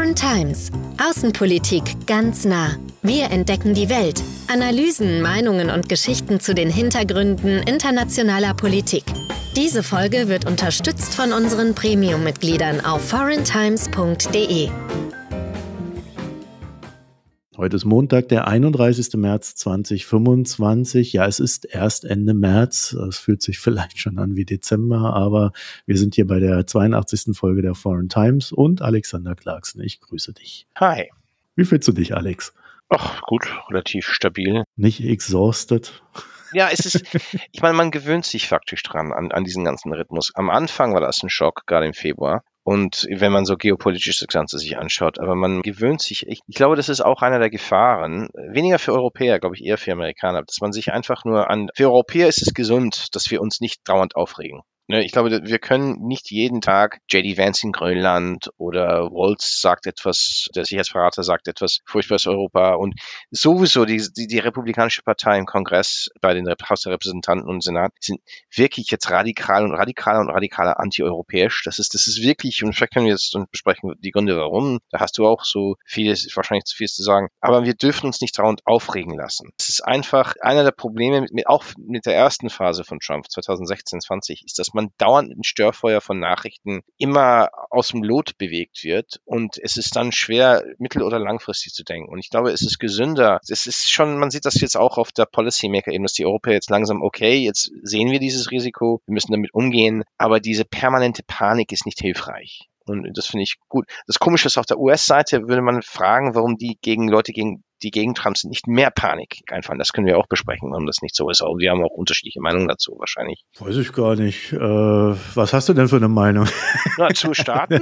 Foreign Times. Außenpolitik ganz nah. Wir entdecken die Welt. Analysen, Meinungen und Geschichten zu den Hintergründen internationaler Politik. Diese Folge wird unterstützt von unseren Premium-Mitgliedern auf foreigntimes.de. Heute ist Montag, der 31. März 2025. Ja, es ist erst Ende März. Es fühlt sich vielleicht schon an wie Dezember, aber wir sind hier bei der 82. Folge der Foreign Times und Alexander Clarkson. Ich grüße dich. Hi. Wie fühlst du dich, Alex? Ach, gut, relativ stabil. Nicht exhausted? Ja, ich meine, man gewöhnt sich faktisch dran an diesen ganzen Rhythmus. Am Anfang war das ein Schock, gerade im Februar. Und wenn man so geopolitisch das Ganze sich anschaut, aber man gewöhnt sich, ich glaube, das ist auch einer der Gefahren, weniger für Europäer, glaube ich, eher für Amerikaner, dass man sich einfach für Europäer ist es gesund, dass wir uns nicht dauernd aufregen. Ich glaube, wir können nicht jeden Tag J.D. Vance in Grönland oder Walz sagt etwas, der Sicherheitsberater sagt etwas furchtbares Europa und sowieso die Republikanische Partei im Kongress bei den Haus der Repräsentanten und Senat sind wirklich jetzt radikaler anti-europäisch. Das ist wirklich, und vielleicht können wir jetzt besprechen die Gründe warum. Da hast du auch so wahrscheinlich zu viel zu sagen. Aber wir dürfen uns nicht dauernd aufregen lassen. Es ist einfach einer der Probleme, auch mit der ersten Phase von Trump 2016, 20, ist, dass man dauernd ein Störfeuer von Nachrichten immer aus dem Lot bewegt wird und es ist dann schwer, mittel- oder langfristig zu denken. Und ich glaube, es ist gesünder. Es ist schon, man sieht das jetzt auch auf der Policymaker-Ebene, dass die Europäer jetzt langsam, okay, jetzt sehen wir dieses Risiko, wir müssen damit umgehen, aber diese permanente Panik ist nicht hilfreich. Und das finde ich gut. Das Komische ist, auf der US-Seite würde man fragen, warum die Leute die gegen Trump sind, nicht mehr Panik einfallen. Das können wir auch besprechen, warum das nicht so ist. Aber wir haben auch unterschiedliche Meinungen dazu wahrscheinlich. Weiß ich gar nicht. Was hast du denn für eine Meinung? Na, zu starten?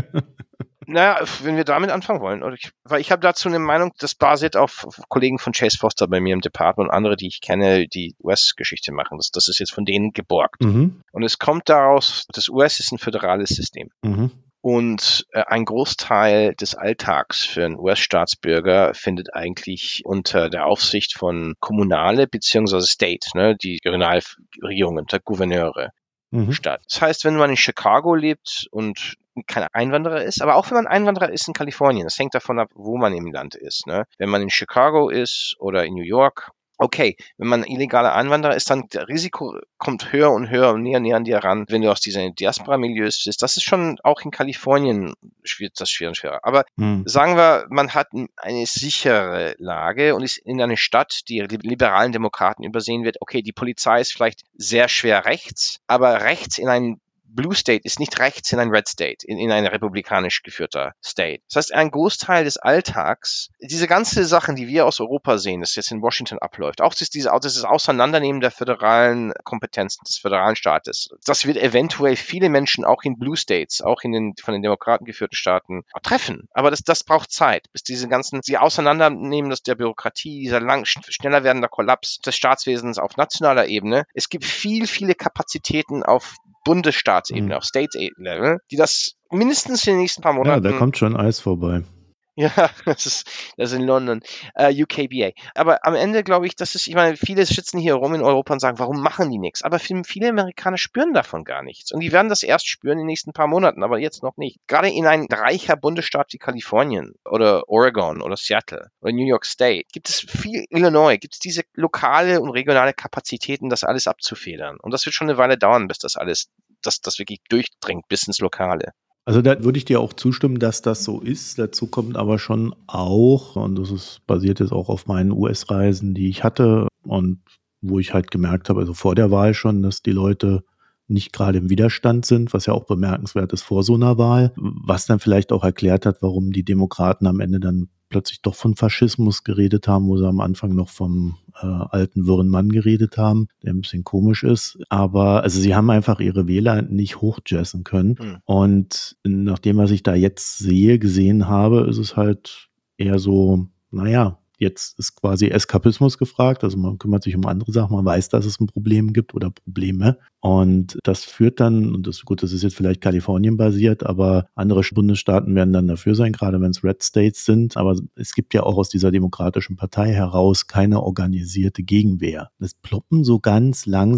Naja, wenn wir damit anfangen wollen. Weil ich habe dazu eine Meinung, das basiert auf Kollegen von Chase Foster bei mir im Department und andere, die ich kenne, die US-Geschichte machen. Das ist jetzt von denen geborgt. Mhm. Und es kommt daraus, das US ist ein föderales System. Mhm. Und ein Großteil des Alltags für einen US-Staatsbürger findet eigentlich unter der Aufsicht von Kommunale bzw. State, die Regionalregierungen, der Gouverneure statt. Das heißt, wenn man in Chicago lebt und kein Einwanderer ist, aber auch wenn man Einwanderer ist in Kalifornien, das hängt davon ab, wo man im Land ist. Wenn man in Chicago ist oder in New York, okay, wenn man illegaler Einwanderer ist, dann das Risiko kommt höher und höher und näher an dir ran, wenn du aus diesen Diaspora-Milieus bist. Das ist schon auch in Kalifornien schwierig und schwerer. Aber sagen wir, man hat eine sichere Lage und ist in einer Stadt, die liberalen Demokraten übersehen wird. Okay, die Polizei ist vielleicht sehr schwer rechts, aber rechts in einem Blue State ist nicht rechts in ein Red State, in ein republikanisch geführter State. Das heißt, ein Großteil des Alltags, diese ganze Sachen, die wir aus Europa sehen, das jetzt in Washington abläuft, auch das Auseinandernehmen der föderalen Kompetenzen des föderalen Staates, das wird eventuell viele Menschen auch in Blue States, auch in den von den Demokraten geführten Staaten treffen. Aber das braucht Zeit, bis die Auseinandernehmen der Bürokratie, dieser schneller werdender Kollaps des Staatswesens auf nationaler Ebene. Es gibt viele Kapazitäten auf Bundesstaatsebene, auf State-Level, die das mindestens in den nächsten paar Monaten... Ja, da kommt schon Eis vorbei. Ja, das ist in London, UKBA. Aber am Ende glaube ich, ich meine, viele sitzen hier rum in Europa und sagen, warum machen die nichts? Aber viele Amerikaner spüren davon gar nichts. Und die werden das erst spüren in den nächsten paar Monaten, aber jetzt noch nicht. Gerade in ein reicher Bundesstaat wie Kalifornien oder Oregon oder Seattle oder New York State Illinois, gibt es diese lokale und regionale Kapazitäten, das alles abzufedern. Und das wird schon eine Weile dauern, bis das wirklich durchdringt bis ins Lokale. Also da würde ich dir auch zustimmen, dass das so ist. Dazu kommt aber schon auch, und basiert jetzt auch auf meinen US-Reisen, die ich hatte und wo ich halt gemerkt habe, also vor der Wahl schon, dass die Leute nicht gerade im Widerstand sind, was ja auch bemerkenswert ist vor so einer Wahl, was dann vielleicht auch erklärt hat, warum die Demokraten am Ende dann plötzlich doch von Faschismus geredet haben, wo sie am Anfang noch vom alten wirren Mann geredet haben, der ein bisschen komisch ist. Aber also sie haben einfach ihre Wähler nicht hochjazzen können. Und nach dem, was ich da jetzt gesehen habe, ist es halt eher so, naja, jetzt ist quasi Eskapismus gefragt, also man kümmert sich um andere Sachen, man weiß, dass es ein Problem gibt oder Probleme und das führt dann, und das ist jetzt vielleicht Kalifornien basiert, aber andere Bundesstaaten werden dann dafür sein, gerade wenn es Red States sind, aber es gibt ja auch aus dieser Demokratischen Partei heraus keine organisierte Gegenwehr. Es ploppen so ganz langsam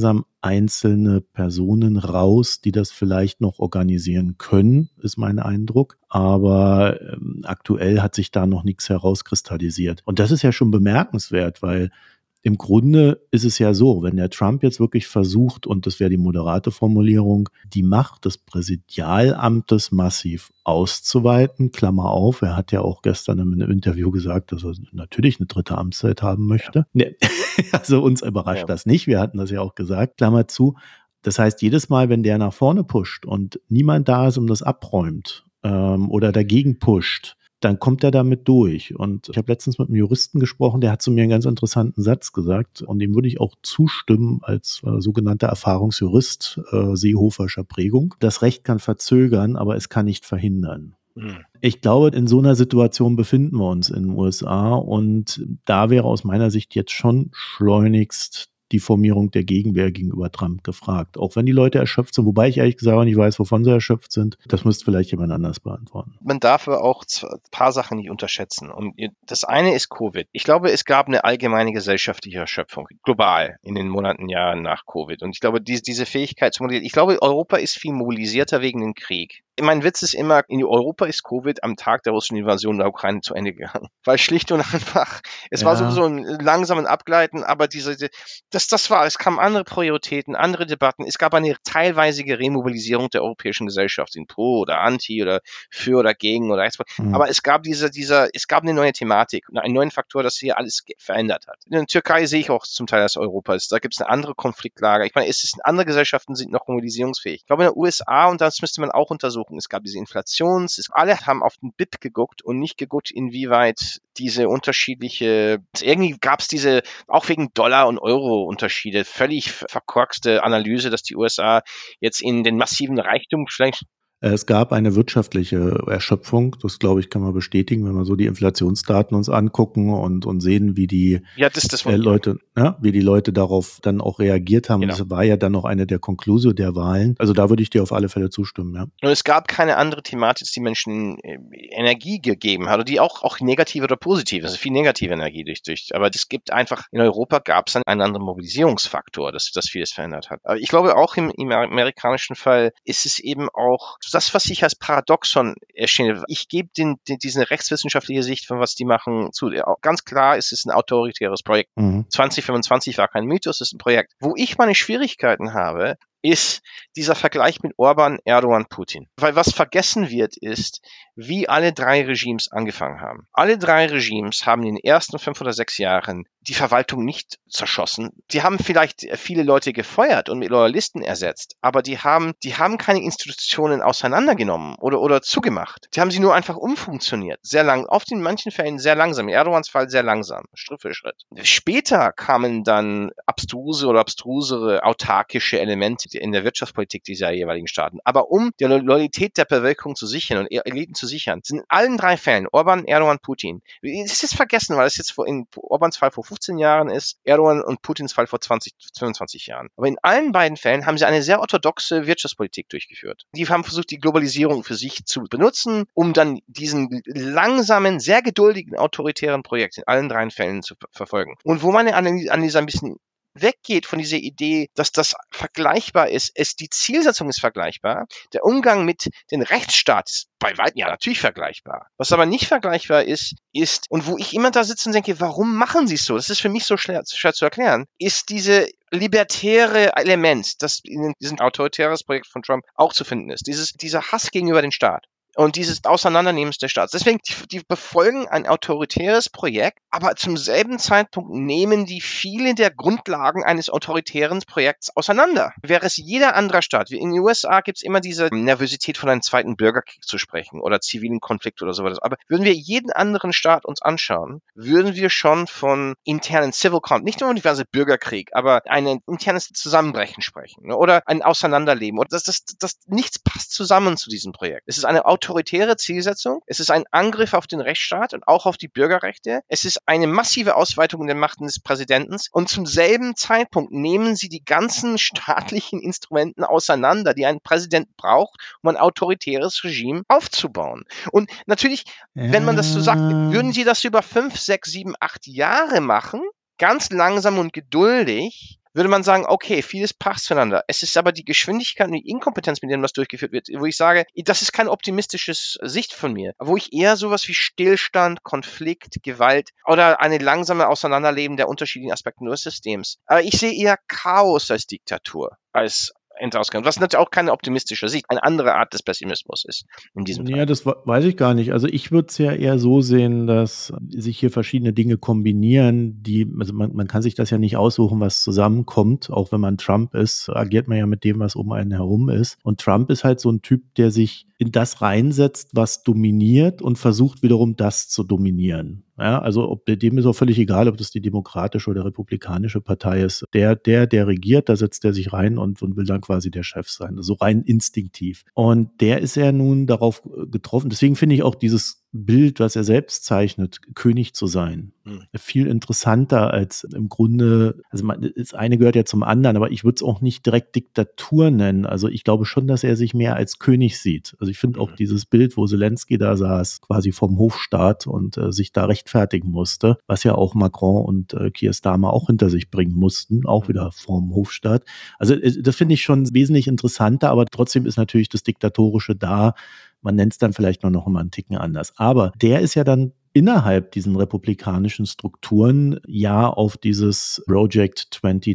einzelne Personen raus, die das vielleicht noch organisieren können, ist mein Eindruck. Aber aktuell hat sich da noch nichts herauskristallisiert. Und das ist ja schon bemerkenswert, weil im Grunde ist es ja so, wenn der Trump jetzt wirklich versucht, und das wäre die moderate Formulierung, die Macht des Präsidialamtes massiv auszuweiten, Klammer auf, er hat ja auch gestern in einem Interview gesagt, dass er natürlich eine dritte Amtszeit haben möchte. Ja. Also uns überrascht das nicht, wir hatten das ja auch gesagt, Klammer zu. Das heißt, jedes Mal, wenn der nach vorne pusht und niemand da ist, um das abräumt oder dagegen pusht, dann kommt er damit durch. Und ich habe letztens mit einem Juristen gesprochen, der hat zu mir einen ganz interessanten Satz gesagt und dem würde ich auch zustimmen als sogenannter Erfahrungsjurist seehoferscher Prägung. Das Recht kann verzögern, aber es kann nicht verhindern. Ich glaube, in so einer Situation befinden wir uns in den USA und da wäre aus meiner Sicht jetzt schon schleunigst die Formierung der Gegenwehr gegenüber Trump gefragt. Auch wenn die Leute erschöpft sind, wobei ich ehrlich gesagt auch nicht weiß, wovon sie erschöpft sind. Das müsste vielleicht jemand anders beantworten. Man darf aber auch ein paar Sachen nicht unterschätzen. Und das eine ist Covid. Ich glaube, es gab eine allgemeine gesellschaftliche Erschöpfung, global, in den Monaten, Jahren nach Covid. Und ich glaube, diese Fähigkeit zu mobilisieren, ich glaube, Europa ist viel mobilisierter wegen dem Krieg. Mein Witz ist immer, in Europa ist Covid am Tag der russischen Invasion der Ukraine zu Ende gegangen. Weil schlicht und einfach, es war sowieso ein langsames Abgleiten, aber es kamen andere Prioritäten, andere Debatten. Es gab eine teilweise Remobilisierung der europäischen Gesellschaft in pro oder anti oder für oder gegen oder Export. Aber es gab es gab eine neue Thematik und einen neuen Faktor, das hier alles verändert hat. In der Türkei sehe ich auch zum Teil das Europa. Da gibt es eine andere Konfliktlage. Ich meine, andere Gesellschaften sind noch mobilisierungsfähig. Ich glaube, in den USA, und das müsste man auch untersuchen, es gab diese alle haben auf den BIP geguckt und nicht geguckt, inwieweit diese irgendwie gab es diese, auch wegen Dollar und Euro Unterschiede, völlig verkorkste Analyse, dass die USA jetzt in den massiven Reichtum vielleicht. Es gab eine wirtschaftliche Erschöpfung, das glaube ich, kann man bestätigen, wenn wir so die Inflationsdaten uns angucken und sehen, wie die Leute darauf dann auch reagiert haben. Genau. Das war ja dann noch eine der Konklusio der Wahlen. Also da würde ich dir auf alle Fälle zustimmen, ja. Und es gab keine andere Thematik, die Menschen Energie gegeben hat, oder die auch negative oder positive, also viel negative Energie aber das gibt einfach, in Europa gab es einen anderen Mobilisierungsfaktor, das vieles verändert hat. Aber ich glaube auch im amerikanischen Fall ist es eben auch das, was ich als Paradoxon erscheine. Ich gebe diese rechtswissenschaftliche Sicht von was die machen zu. Ganz klar, es ist ein autoritäres Projekt. 2025 war kein Mythos, es ist ein Projekt. Wo ich meine Schwierigkeiten habe, ist dieser Vergleich mit Orban, Erdogan, Putin. Weil was vergessen wird, ist, wie alle drei Regimes angefangen haben. Alle drei Regimes haben in den ersten 5 oder 6 Jahren die Verwaltung nicht zerschossen. Die haben vielleicht viele Leute gefeuert und mit Loyalisten ersetzt, aber die haben keine Institutionen auseinandergenommen oder zugemacht. Die haben sie nur einfach umfunktioniert. Sehr lang, oft in manchen Fällen sehr langsam. In Erdogans Fall sehr langsam, Schritt für Schritt. Später kamen dann abstrusere autarkische Elemente in der Wirtschaftspolitik dieser jeweiligen Staaten. Aber um die Loyalität der Bevölkerung zu sichern und Eliten zu sichern, sind in allen 3 Fällen, Orban, Erdogan, Putin, das ist jetzt vergessen, weil es jetzt in Orbans Fall vor 15 Jahren ist, Erdogan und Putins Fall vor 25 Jahren. Aber in allen beiden Fällen haben sie eine sehr orthodoxe Wirtschaftspolitik durchgeführt. Die haben versucht, die Globalisierung für sich zu benutzen, um dann diesen langsamen, sehr geduldigen, autoritären Projekt in allen 3 Fällen zu verfolgen. Und wo meine Analyse ein bisschen weggeht von dieser Idee, dass das vergleichbar ist, die Zielsetzung ist vergleichbar, der Umgang mit dem Rechtsstaat ist bei weitem ja natürlich vergleichbar. Was aber nicht vergleichbar ist, und wo ich immer da sitze und denke, warum machen sie es so? Das ist für mich so schwer zu erklären, ist diese libertäre Element, das in diesem autoritäres Projekt von Trump auch zu finden ist. Dieser Hass gegenüber dem Staat. Und dieses Auseinandernehmen des Staats. Deswegen, die befolgen ein autoritäres Projekt, aber zum selben Zeitpunkt nehmen die viele der Grundlagen eines autoritären Projekts auseinander. Wäre es jeder andere Staat, wie in den USA gibt es immer diese Nervosität von einem zweiten Bürgerkrieg zu sprechen oder zivilen Konflikt oder sowas. Aber würden wir jeden anderen Staat uns anschauen, würden wir schon von internen Civil Conflict, nicht nur diverse Bürgerkrieg, aber ein internes Zusammenbrechen sprechen, ne? Oder ein Auseinanderleben. Oder das nichts passt zusammen zu diesem Projekt. Es ist eine autoritäre Zielsetzung. Es ist ein Angriff auf den Rechtsstaat und auch auf die Bürgerrechte. Es ist eine massive Ausweitung der Machten des Präsidenten. Und zum selben Zeitpunkt nehmen sie die ganzen staatlichen Instrumenten auseinander, die ein Präsident braucht, um ein autoritäres Regime aufzubauen. Und natürlich, wenn man das so sagt, würden sie das über 5, 6, 7, 8 Jahre machen, ganz langsam und geduldig, würde man sagen, okay, vieles passt zueinander. Es ist aber die Geschwindigkeit und die Inkompetenz, mit denen was durchgeführt wird, wo ich sage, das ist keine optimistische Sicht von mir, wo ich eher sowas wie Stillstand, Konflikt, Gewalt oder eine langsame Auseinanderleben der unterschiedlichen Aspekte des Systems. Aber ich sehe eher Chaos als Diktatur, als Endausgang. Was natürlich auch keine optimistische Sicht, eine andere Art des Pessimismus ist in diesem Fall. Ja, das weiß ich gar nicht. Also ich würde es ja eher so sehen, dass sich hier verschiedene Dinge kombinieren, also man kann sich das ja nicht aussuchen, was zusammenkommt. Auch wenn man Trump ist, agiert man ja mit dem, was um einen herum ist. Und Trump ist halt so ein Typ, der sich in das reinsetzt, was dominiert und versucht wiederum das zu dominieren. Ja, also dem ist auch völlig egal, ob das die demokratische oder republikanische Partei ist. Der regiert, da setzt er sich rein und will dann quasi der Chef sein. So rein instinktiv. Und der ist ja nun darauf getroffen. Deswegen finde ich auch dieses Bild, was er selbst zeichnet, König zu sein, viel interessanter als im Grunde, also das eine gehört ja zum anderen, aber ich würde es auch nicht direkt Diktatur nennen. Also ich glaube schon, dass er sich mehr als König sieht. Also ich finde auch dieses Bild, wo Zelensky da saß, quasi vom Hofstaat und sich da rechtfertigen musste, was ja auch Macron und Keir Starmer auch hinter sich bringen mussten, auch wieder vom Hofstaat. Also das finde ich schon wesentlich interessanter, aber trotzdem ist natürlich das Diktatorische da. Man nennt es dann vielleicht noch mal einen Ticken anders. Aber der ist ja dann innerhalb diesen republikanischen Strukturen ja auf dieses Project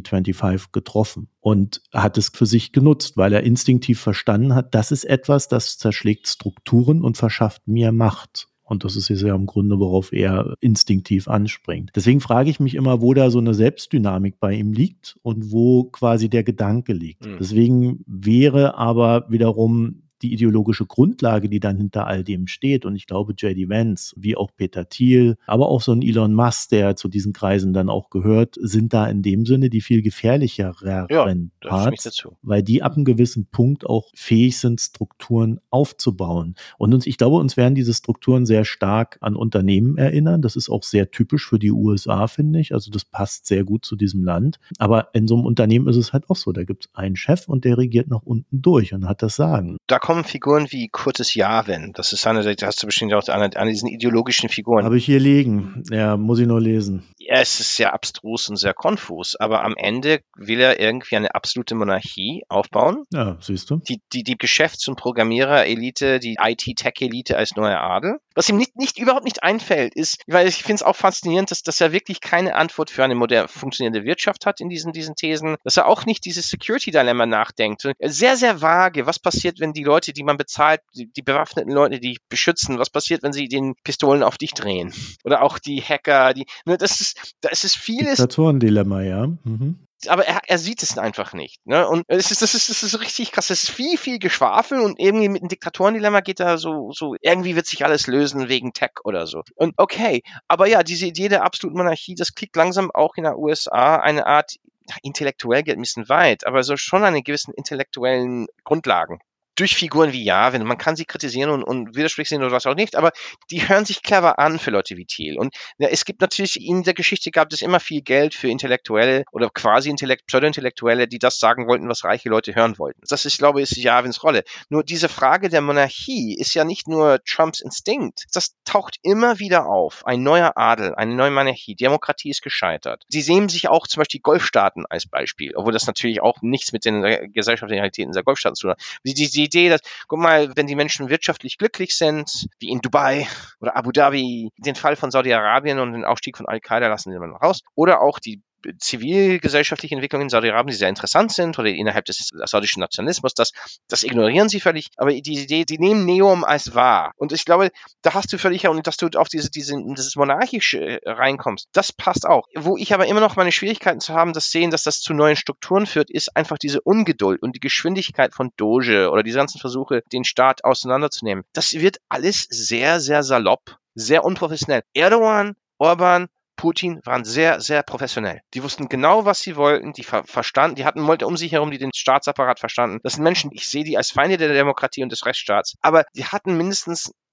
2025 getroffen und hat es für sich genutzt, weil er instinktiv verstanden hat, das ist etwas, das zerschlägt Strukturen und verschafft mir Macht. Und das ist ja im Grunde, worauf er instinktiv anspringt. Deswegen frage ich mich immer, wo da so eine Selbstdynamik bei ihm liegt und wo quasi der Gedanke liegt. Deswegen wäre aber wiederum die ideologische Grundlage, die dann hinter all dem steht. Und ich glaube, J.D. Vance, wie auch Peter Thiel, aber auch so ein Elon Musk, der zu diesen Kreisen dann auch gehört, sind da in dem Sinne die viel gefährlicheren Parts, weil die ab einem gewissen Punkt auch fähig sind, Strukturen aufzubauen. Und ich glaube, uns werden diese Strukturen sehr stark an Unternehmen erinnern. Das ist auch sehr typisch für die USA, finde ich. Also das passt sehr gut zu diesem Land. Aber in so einem Unternehmen ist es halt auch so. Da gibt es einen Chef und der regiert nach unten durch und hat das Sagen. Da kommen Figuren wie Curtis Yarvin. Das ist eine, da hast du bestimmt auch eine diesen ideologischen Figuren. Habe ich hier liegen. Ja, muss ich nur lesen. Ja, es ist sehr abstrus und sehr konfus, aber am Ende will er irgendwie eine absolute Monarchie aufbauen. Ja, siehst du. Die Geschäfts- und Programmierer-Elite, die IT-Tech-Elite als neuer Adel. Was ihm überhaupt nicht einfällt, ist, weil ich finde es auch faszinierend, dass er wirklich keine Antwort für eine moderne, funktionierende Wirtschaft hat in diesen Thesen, dass er auch nicht dieses Security-Dilemma nachdenkt. Sehr, sehr vage. Was passiert, wenn die Leute, die man bezahlt, die bewaffneten Leute, die beschützen, was passiert, wenn sie den Pistolen auf dich drehen? Oder auch die Hacker, das ist vieles. Diktatorendilemma, ja. Aber er sieht es einfach nicht. Ne? Und das ist richtig krass. Das ist viel, viel Geschwafel und irgendwie mit einem Diktatorendilemma geht da so, irgendwie wird sich alles lösen wegen Tech oder so. Und okay, aber ja, diese Idee der absoluten Monarchie, das klingt langsam auch in der USA eine Art, intellektuell geht ein bisschen weit, aber so schon eine gewissen intellektuellen Grundlagen. Durch Figuren wie Yarvin, man kann sie kritisieren und widersprüchlich sehen oder was auch nicht, aber die hören sich clever an für Leute wie Thiel. Und ja, es gibt natürlich, in der Geschichte gab es immer viel Geld für Intellektuelle oder quasi Pseudo-Intellektuelle, die das sagen wollten, was reiche Leute hören wollten. Das ist, glaube ich, Yarvins Rolle. Nur diese Frage der Monarchie ist ja nicht nur Trumps Instinkt. Das taucht immer wieder auf. Ein neuer Adel, eine neue Monarchie. Demokratie ist gescheitert. Sie sehen sich auch zum Beispiel Golfstaaten als Beispiel, obwohl das natürlich auch nichts mit den gesellschaftlichen Realitäten der Golfstaaten zu tun hat. Die Idee, dass, guck mal, wenn die Menschen wirtschaftlich glücklich sind, wie in Dubai oder Abu Dhabi, den Fall von Saudi-Arabien und den Aufstieg von Al-Qaida lassen wir mal raus, oder auch die zivilgesellschaftliche Entwicklungen in Saudi-Arabien, die sehr interessant sind, oder innerhalb des saudischen Nationalismus, das ignorieren sie völlig, aber die Idee, die nehmen Neum als wahr. Und ich glaube, da hast du völlig, und dass du auf dieses Monarchische reinkommst, das passt auch. Wo ich aber immer noch meine Schwierigkeiten zu haben, das sehen, dass das zu neuen Strukturen führt, ist einfach diese Ungeduld und die Geschwindigkeit von Doge oder diese ganzen Versuche, den Staat auseinanderzunehmen. Das wird alles sehr, sehr salopp, sehr unprofessionell. Erdogan, Orban, Putin waren sehr, sehr professionell. Die wussten genau, was sie wollten, die verstanden, die hatten Leute um sich herum, die den Staatsapparat verstanden. Das sind Menschen, ich sehe die als Feinde der Demokratie und des Rechtsstaats, aber die hatten mindestens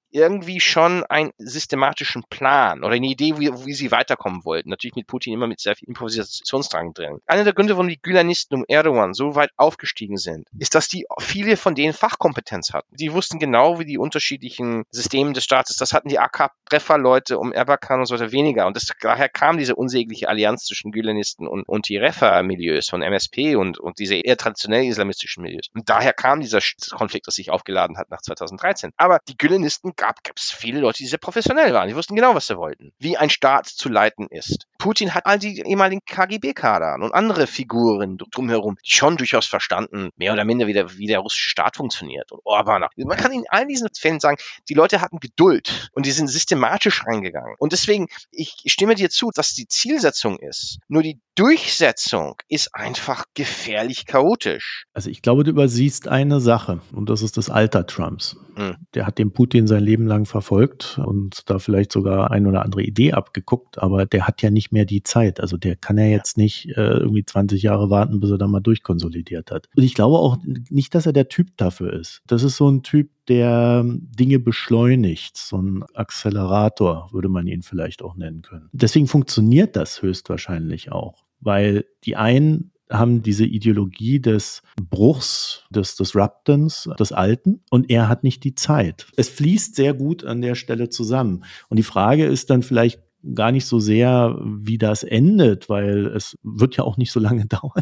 irgendwie schon einen systematischen Plan oder eine Idee, wie sie weiterkommen wollten. Natürlich mit Putin immer mit sehr viel Improvisationsdrang drin. Einer der Gründe, warum die Gülenisten um Erdogan so weit aufgestiegen sind, ist, dass viele von denen Fachkompetenz hatten. Die wussten genau, wie die unterschiedlichen Systeme des Staates, das hatten die AK-Refa-Leute um Erbakan und so weiter weniger. Und daher kam diese unsägliche Allianz zwischen Gülenisten und die Refa-Milieus von MSP und diese eher traditionell islamistischen Milieus. Und daher kam dieser Konflikt, das sich aufgeladen hat nach 2013. Aber die Gülenisten gab es viele Leute, die sehr professionell waren. Die wussten genau, was sie wollten. Wie ein Staat zu leiten ist. Putin hat all die ehemaligen KGB-Kader und andere Figuren drumherum, die schon durchaus verstanden, mehr oder minder, wie der russische Staat funktioniert. Und Orban. Man kann in all diesen Fällen sagen, die Leute hatten Geduld und die sind systematisch reingegangen. Und deswegen, ich stimme dir zu, dass die Zielsetzung ist. Nur die Durchsetzung ist einfach gefährlich chaotisch. Also ich glaube, du übersiehst eine Sache und das ist das Alter Trumps. Der hat den Putin sein Leben lang verfolgt und da vielleicht sogar eine oder andere Idee abgeguckt, aber der hat ja nicht mehr die Zeit. Also der kann ja jetzt nicht irgendwie 20 Jahre warten, bis er da mal durchkonsolidiert hat. Und ich glaube auch nicht, dass er der Typ dafür ist. Das ist so ein Typ, der Dinge beschleunigt, so ein Accelerator, würde man ihn vielleicht auch nennen können. Deswegen funktioniert das höchstwahrscheinlich auch, weil die einen haben diese Ideologie des Bruchs, des Disruptens, des Alten und er hat nicht die Zeit. Es fließt sehr gut an der Stelle zusammen. Und die Frage ist dann vielleicht gar nicht so sehr, wie das endet, weil es wird ja auch nicht so lange dauern.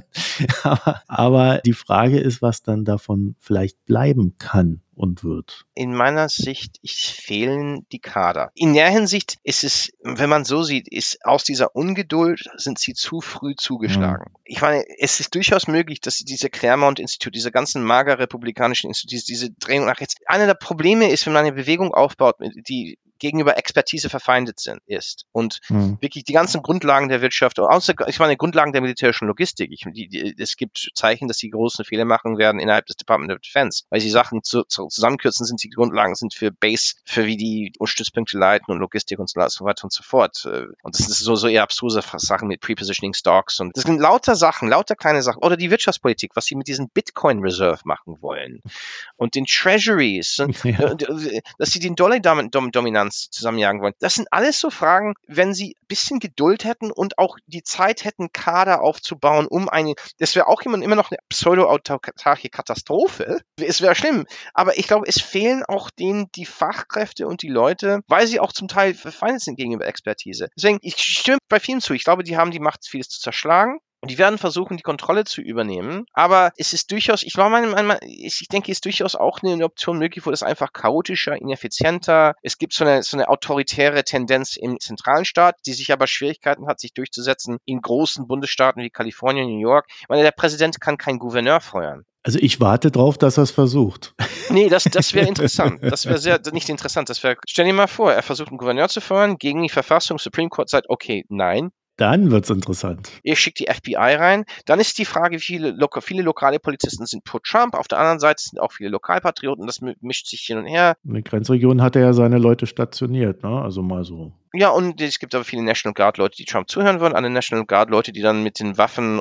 Aber die Frage ist, was dann davon vielleicht bleiben kann und wird. In meiner Sicht fehlen die Kader. In der Hinsicht ist es, wenn man so sieht, ist aus dieser Ungeduld sind sie zu früh zugeschlagen. Ich meine, es ist durchaus möglich, dass diese Claremont-Institut, diese ganzen mager republikanischen Institute, diese Drehung nach rechts, einer der Probleme ist, wenn man eine Bewegung aufbaut, die gegenüber Expertise verfeindet ist und wirklich die ganzen Grundlagen der Wirtschaft, ich meine Grundlagen der militärischen Logistik. Es gibt Zeichen, dass sie große Fehler machen werden innerhalb des Department of Defense, weil sie Sachen zusammenkürzen, sind die Grundlagen sind für Base, für wie die Stützpunkte leiten und Logistik und so weiter und so fort. Und das ist so eher abstruse Sachen mit Prepositioning Stocks und das sind lauter Sachen, lauter kleine Sachen. Oder die Wirtschaftspolitik, was sie mit diesem Bitcoin Reserve machen wollen und den Treasuries, dass sie den Dollar-Dominanz zusammenjagen wollen. Das sind alles so Fragen, wenn sie ein bisschen Geduld hätten und auch die Zeit hätten, Kader aufzubauen, das wäre auch immer noch eine pseudo-autarche Katastrophe. Es wäre schlimm. Aber ich glaube, es fehlen auch denen die Fachkräfte und die Leute, weil sie auch zum Teil verfeindet sind gegenüber Expertise. Deswegen, ich stimme bei vielen zu. Ich glaube, die haben die Macht, vieles zu zerschlagen. Und die werden versuchen, die Kontrolle zu übernehmen. Aber es ist durchaus, ich denke, es ist durchaus auch eine Option möglich, wo das einfach chaotischer, ineffizienter. Es gibt so eine autoritäre Tendenz im zentralen Staat, die sich aber Schwierigkeiten hat, sich durchzusetzen in großen Bundesstaaten wie Kalifornien, New York. Ich meine, der Präsident kann keinen Gouverneur feuern. Also ich warte drauf, dass er es versucht. Nee, das wäre interessant. Das wäre nicht interessant. Stell dir mal vor, er versucht einen Gouverneur zu feuern, gegen die Verfassung, Supreme Court sagt, okay, nein. Dann wird's interessant. Ihr schickt die FBI rein. Dann ist die Frage, viele lokale Polizisten sind pro Trump. Auf der anderen Seite sind auch viele Lokalpatrioten. Das mischt sich hin und her. In den Grenzregionen hat er ja seine Leute stationiert, ne? Also mal so. Ja, und es gibt aber viele National Guard-Leute, die Trump zuhören würden, alle National Guard-Leute, die dann mit den Waffen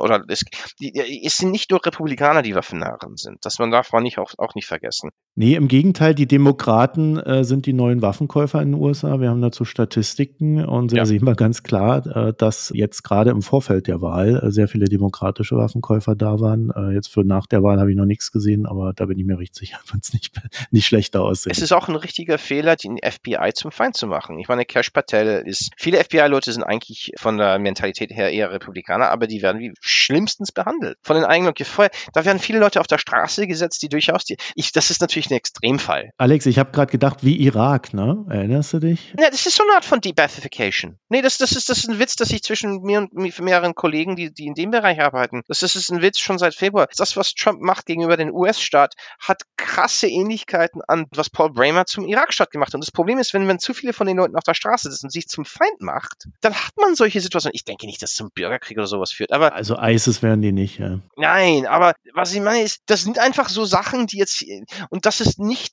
es sind nicht nur Republikaner, die Waffennarren sind. Man darf auch nicht vergessen. Nee, im Gegenteil, die Demokraten sind die neuen Waffenkäufer in den USA. Wir haben dazu Statistiken und da sehen wir ganz klar, dass jetzt gerade im Vorfeld der Wahl sehr viele demokratische Waffenkäufer da waren. Jetzt für nach der Wahl habe ich noch nichts gesehen, aber da bin ich mir recht sicher, wird es nicht schlechter aussehen. Es ist auch ein richtiger Fehler, den FBI zum Feind zu machen. Ich meine, Kash Patel viele FBI-Leute sind eigentlich von der Mentalität her eher Republikaner, aber die werden wie schlimmstens behandelt. Von den eigenen gefeuert. Da werden viele Leute auf der Straße gesetzt, die durchaus das ist natürlich ein Extremfall. Alex, ich habe gerade gedacht, wie Irak, ne? Erinnerst du dich? Ja, das ist so eine Art von Debathification. Nee, das ist ein Witz, das sich zwischen mir und mehreren Kollegen, die in dem Bereich arbeiten. Das ist ein Witz schon seit Februar. Das, was Trump macht gegenüber den US-Staat, hat krasse Ähnlichkeiten an, was Paul Bremer zum Irak-Staat gemacht hat. Und das Problem ist, wenn zu viele von den Leuten auf der Straße sitzen, sich zum Feind macht, dann hat man solche Situationen. Ich denke nicht, dass es zum Bürgerkrieg oder sowas führt. Aber also ISIS werden die nicht, ja. Nein, aber was ich meine ist, das sind einfach so Sachen, die jetzt, und das ist nicht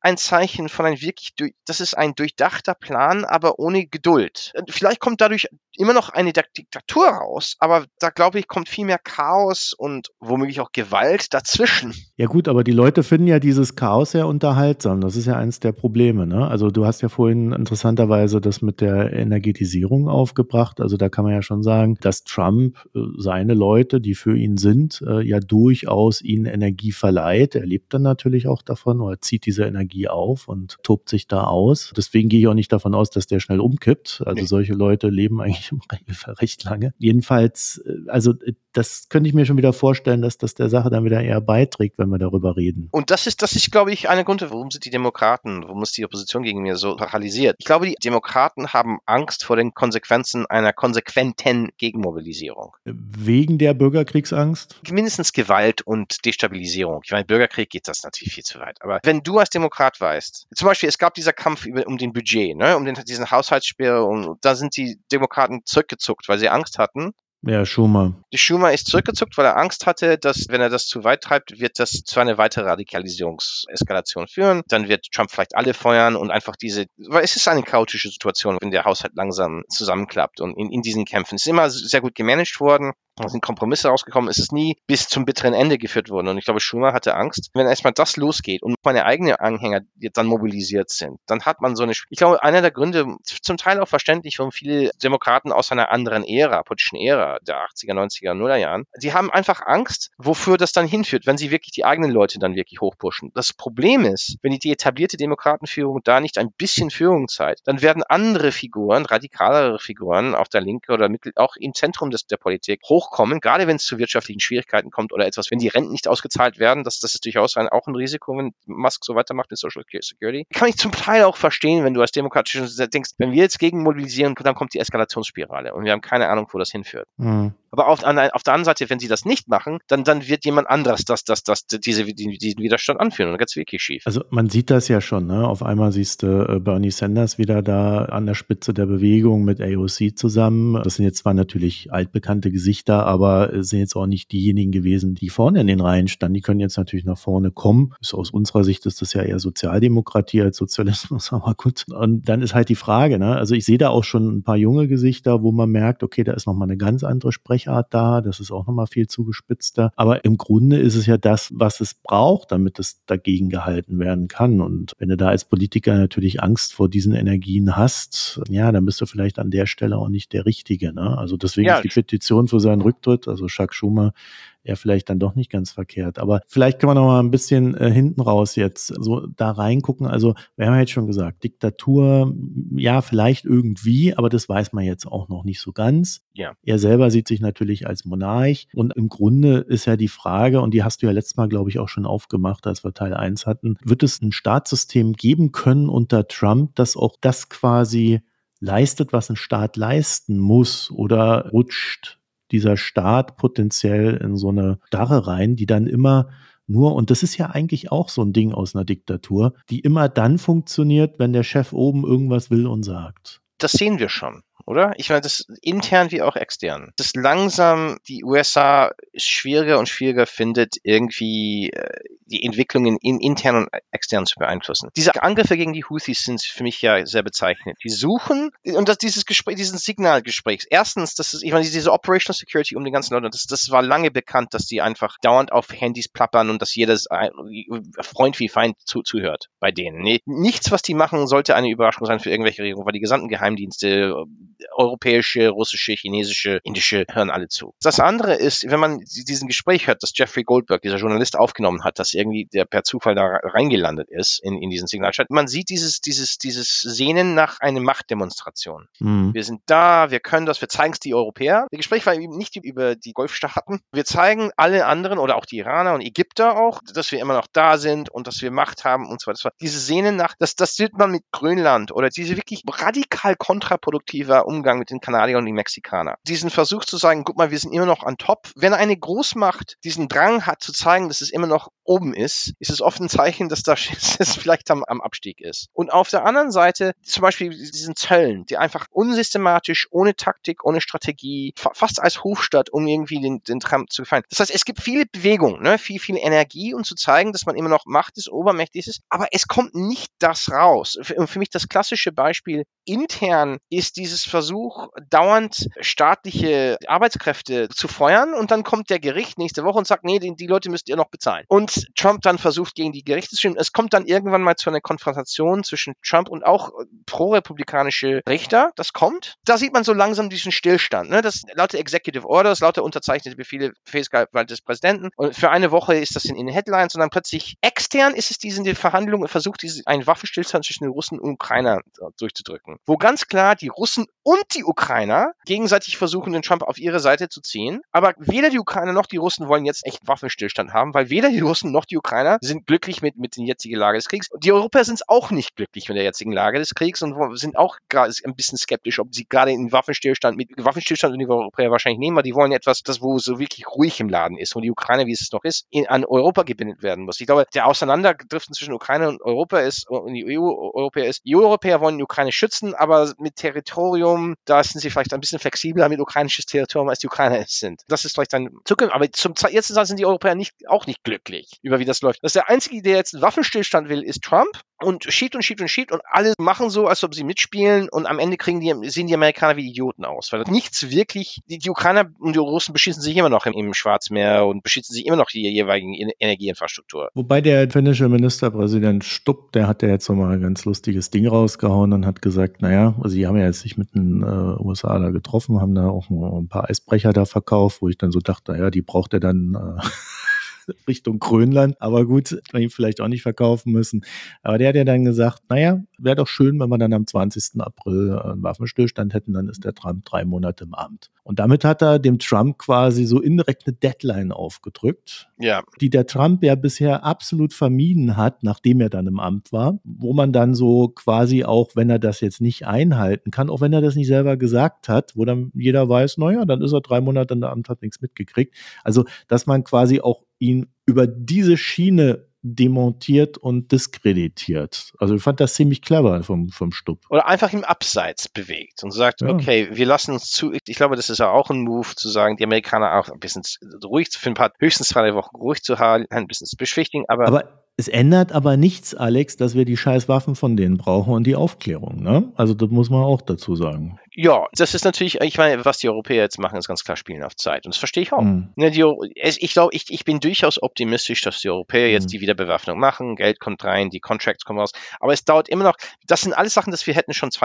ein Zeichen von das ist ein durchdachter Plan, aber ohne Geduld. Vielleicht kommt dadurch immer noch eine Diktatur raus, aber da glaube ich, kommt viel mehr Chaos und womöglich auch Gewalt dazwischen. Ja gut, aber die Leute finden ja dieses Chaos sehr unterhaltsam. Das ist ja eins der Probleme, ne? Also du hast ja vorhin interessanterweise das mit der Energetisierung aufgebracht. Also da kann man ja schon sagen, dass Trump seine Leute, die für ihn sind, ja durchaus ihnen Energie verleiht. Er lebt dann natürlich auch davon oder zieht diese Energie auf und tobt sich da aus. Deswegen gehe ich auch nicht davon aus, dass der schnell umkippt. Also solche Leute leben eigentlich im Regelfall recht lange. Jedenfalls, also das könnte ich mir schon wieder vorstellen, dass das der Sache dann wieder eher beiträgt, wenn wir darüber reden. Und das ist, glaube ich, einer Grund, warum sind die Demokraten, warum ist die Opposition gegen mir so paralysiert? Ich glaube, die Demokraten haben Angst vor den Konsequenzen einer konsequenten Gegenmobilisierung. Wegen der Bürgerkriegsangst? Mindestens Gewalt und Destabilisierung. Ich meine, Bürgerkrieg geht das natürlich viel zu weit. Aber wenn du als Demokrat weißt, zum Beispiel, es gab dieser Kampf um den Budget, ne, diesen Haushaltssperre, und da sind die Demokraten zurückgezuckt, weil sie Angst hatten. Ja, Schumer. Die Schumer ist zurückgezuckt, weil er Angst hatte, dass, wenn er das zu weit treibt, wird das zu einer weiteren Radikalisierungseskalation führen. Dann wird Trump vielleicht alle feuern und einfach weil es ist eine chaotische Situation, wenn der Haushalt langsam zusammenklappt. Und in diesen Kämpfen ist immer sehr gut gemanagt worden. Da sind Kompromisse rausgekommen, es ist nie bis zum bitteren Ende geführt worden. Und ich glaube, Schumer hatte Angst, wenn erstmal das losgeht und meine eigenen Anhänger jetzt dann mobilisiert sind, dann hat man so ich glaube, einer der Gründe, zum Teil auch verständlich, warum viele Demokraten aus einer anderen politischen Ära, der 80er, 90er, 0er Jahren, die haben einfach Angst, wofür das dann hinführt, wenn sie wirklich die eigenen Leute dann wirklich hochpushen. Das Problem ist, wenn die etablierte Demokratenführung da nicht ein bisschen Führung zeigt, dann werden andere Figuren, radikalere Figuren auf der Linke oder auch im Zentrum der Politik hochkommen, gerade wenn es zu wirtschaftlichen Schwierigkeiten kommt oder etwas, wenn die Renten nicht ausgezahlt werden, das ist durchaus auch ein Risiko, wenn Musk so weitermacht mit Social Security. Kann ich zum Teil auch verstehen, wenn du als Demokrat denkst, wenn wir jetzt gegen mobilisieren, dann kommt die Eskalationsspirale und wir haben keine Ahnung, wo das hinführt. Mhm. Aber auf der anderen Seite, wenn sie das nicht machen, dann wird jemand anderes diesen Widerstand anführen und dann geht es wirklich schief. Also man sieht das ja schon, ne? Auf einmal siehst du Bernie Sanders wieder da an der Spitze der Bewegung mit AOC zusammen. Das sind jetzt zwar natürlich altbekannte Gesichter, aber sind jetzt auch nicht diejenigen gewesen, die vorne in den Reihen standen. Die können jetzt natürlich nach vorne kommen. Aus unserer Sicht ist das ja eher Sozialdemokratie als Sozialismus, aber gut. Und dann ist halt die Frage, ne? Also ich sehe da auch schon ein paar junge Gesichter, wo man merkt, okay, da ist nochmal eine ganz andere Sprechart da, das ist auch nochmal viel zugespitzter. Aber im Grunde ist es ja das, was es braucht, damit es dagegen gehalten werden kann. Und wenn du da als Politiker natürlich Angst vor diesen Energien hast, ja, dann bist du vielleicht an der Stelle auch nicht der Richtige, ne? Also deswegen ist die Petition für seinen Rücktritt, also Chuck Schumer, ja vielleicht dann doch nicht ganz verkehrt. Aber vielleicht können wir noch mal ein bisschen hinten raus jetzt so da reingucken. Also wir haben ja jetzt schon gesagt, Diktatur, ja vielleicht irgendwie, aber das weiß man jetzt auch noch nicht so ganz. Ja. Er selber sieht sich natürlich als Monarch und im Grunde ist ja die Frage, und die hast du ja letztes Mal, glaube ich, auch schon aufgemacht, als wir Teil 1 hatten, wird es ein Staatssystem geben können unter Trump, das auch das quasi leistet, was ein Staat leisten muss, oder rutscht dieser Staat potenziell in so eine Starre rein, die dann immer nur, und das ist ja eigentlich auch so ein Ding aus einer Diktatur, die immer dann funktioniert, wenn der Chef oben irgendwas will und sagt. Das sehen wir schon, oder? Ich meine, das intern wie auch extern. Dass langsam die USA schwieriger und schwieriger findet, irgendwie die Entwicklungen intern und extern zu beeinflussen. Diese Angriffe gegen die Houthis sind für mich ja sehr bezeichnend. Die suchen, und dieses Signalgespräch. Erstens, ich meine, diese Operational Security um den ganzen Leuten, das war lange bekannt, dass die einfach dauernd auf Handys plappern und dass jedes Freund wie Feind zuhört bei denen. Nee, nichts, was die machen, sollte eine Überraschung sein für irgendwelche Regierungen, weil die gesamten Geheimdienste, europäische, russische, chinesische, indische, hören alle zu. Das andere ist, wenn man diesen Gespräch hört, das Jeffrey Goldberg, dieser Journalist, aufgenommen hat, dass irgendwie der per Zufall da reingelandet ist in diesen Signalschalter. Man sieht dieses Sehnen nach einer Machtdemonstration. Mhm. Wir sind da, wir können das, wir zeigen es die Europäer. Das Gespräch war eben nicht über die Golfstaaten. Wir zeigen alle anderen oder auch die Iraner und Ägypter auch, dass wir immer noch da sind und dass wir Macht haben und so weiter. Diese Sehnen nach, das sieht man mit Grönland oder diese wirklich radikal kontraproduktiver Umgang mit den Kanadiern und den Mexikanern. Diesen Versuch zu sagen, guck mal, wir sind immer noch on top. Wenn eine Großmacht diesen Drang hat zu zeigen, dass es immer noch oben ist es oft ein Zeichen, dass es vielleicht am Abstieg ist. Und auf der anderen Seite zum Beispiel diesen Zöllen, die einfach unsystematisch, ohne Taktik, ohne Strategie, fast als Hofstaat, um irgendwie den Trump zu gefallen. Das heißt, es gibt viele Bewegungen, ne? viel Energie, um zu zeigen, dass man immer noch Macht ist, obermächtig ist, aber es kommt nicht das raus. Und für mich das klassische Beispiel intern ist dieses Versuch, dauernd staatliche Arbeitskräfte zu feuern und dann kommt der Gericht nächste Woche und sagt, nee, die Leute müsst ihr noch bezahlen. Und Trump dann versucht, gegen die Gerichte zu stimmen. Es kommt dann irgendwann mal zu einer Konfrontation zwischen Trump und auch pro-republikanische Richter. Das kommt. Da sieht man so langsam diesen Stillstand. Ne? Das lauter Executive Orders, lauter unterzeichnete Befehle des Präsidenten. Und für eine Woche ist das in den Headlines und dann plötzlich extern ist es die Verhandlung, versucht einen Waffenstillstand zwischen den Russen und Ukrainer durchzudrücken. Wo ganz klar die Russen und die Ukrainer gegenseitig versuchen, den Trump auf ihre Seite zu ziehen. Aber weder die Ukrainer noch die Russen wollen jetzt echt Waffenstillstand haben, weil weder die Russen noch die Ukrainer sind glücklich mit der jetzigen Lage des Kriegs. Die Europäer sind auch nicht glücklich mit der jetzigen Lage des Kriegs und sind auch gerade ein bisschen skeptisch, ob sie gerade in Waffenstillstand und die Europäer wahrscheinlich nehmen, weil die wollen etwas, das wo so wirklich ruhig im Laden ist und die Ukraine, wie es noch ist, an Europa gebindet werden muss. Ich glaube, der Auseinanderdriften zwischen Ukraine und Europa und die EU-Europäer ist, die EU-Europäer wollen die Ukraine schützen, aber mit Territorium, da sind sie vielleicht ein bisschen flexibler mit ukrainisches Territorium, als die Ukrainer es sind. Das ist vielleicht dann Zukunft, aber zum jetzigen Zeit sind die Europäer auch nicht glücklich über wie das läuft. Das ist der Einzige, der jetzt einen Waffenstillstand will, ist Trump und schiebt und alle machen so, als ob sie mitspielen und am Ende sehen die Amerikaner wie Idioten aus, weil nichts wirklich, die Ukrainer und die Russen beschießen sich immer noch im Schwarzmeer und beschießen sich immer noch die jeweiligen Energieinfrastruktur. Wobei der finnische Ministerpräsident Stubb, der hat ja jetzt nochmal ein ganz lustiges Ding rausgehauen und hat gesagt, naja, also die haben ja jetzt sich mit den USA da getroffen, haben da auch ein paar Eisbrecher da verkauft, wo ich dann so dachte, naja, die braucht er dann Richtung Grönland, aber gut, ihn vielleicht auch nicht verkaufen müssen. Aber der hat ja dann gesagt, naja, wäre doch schön, wenn wir dann am 20. April einen Waffenstillstand hätten, dann ist der Trump 3 Monate im Amt. Und damit hat er dem Trump quasi so indirekt eine Deadline aufgedrückt, die der Trump ja bisher absolut vermieden hat, nachdem er dann im Amt war, wo man dann so quasi auch, wenn er das jetzt nicht einhalten kann, auch wenn er das nicht selber gesagt hat, wo dann jeder weiß, naja, dann ist er 3 Monate im Amt, hat nichts mitgekriegt. Also, dass man quasi auch ihn über diese Schiene demontiert und diskreditiert. Also ich fand das ziemlich clever vom Stubb. Oder einfach im Abseits bewegt und sagt, okay, wir lassen uns zu, ich glaube, das ist ja auch ein Move, zu sagen, die Amerikaner auch ein bisschen ruhig, für ein paar, höchstens 2 Wochen ruhig zu halten, ein bisschen zu beschwichtigen, aber es ändert aber nichts, Alex, dass wir die scheiß Waffen von denen brauchen und die Aufklärung, ne? Also das muss man auch dazu sagen. Ja, das ist natürlich, ich meine, was die Europäer jetzt machen, ist ganz klar spielen auf Zeit. Und das verstehe ich auch. Ich glaube, ich bin durchaus optimistisch, dass die Europäer jetzt die Wiederbewaffnung machen, Geld kommt rein, die Contracts kommen raus. Aber es dauert immer noch, das sind alles Sachen, das wir hätten schon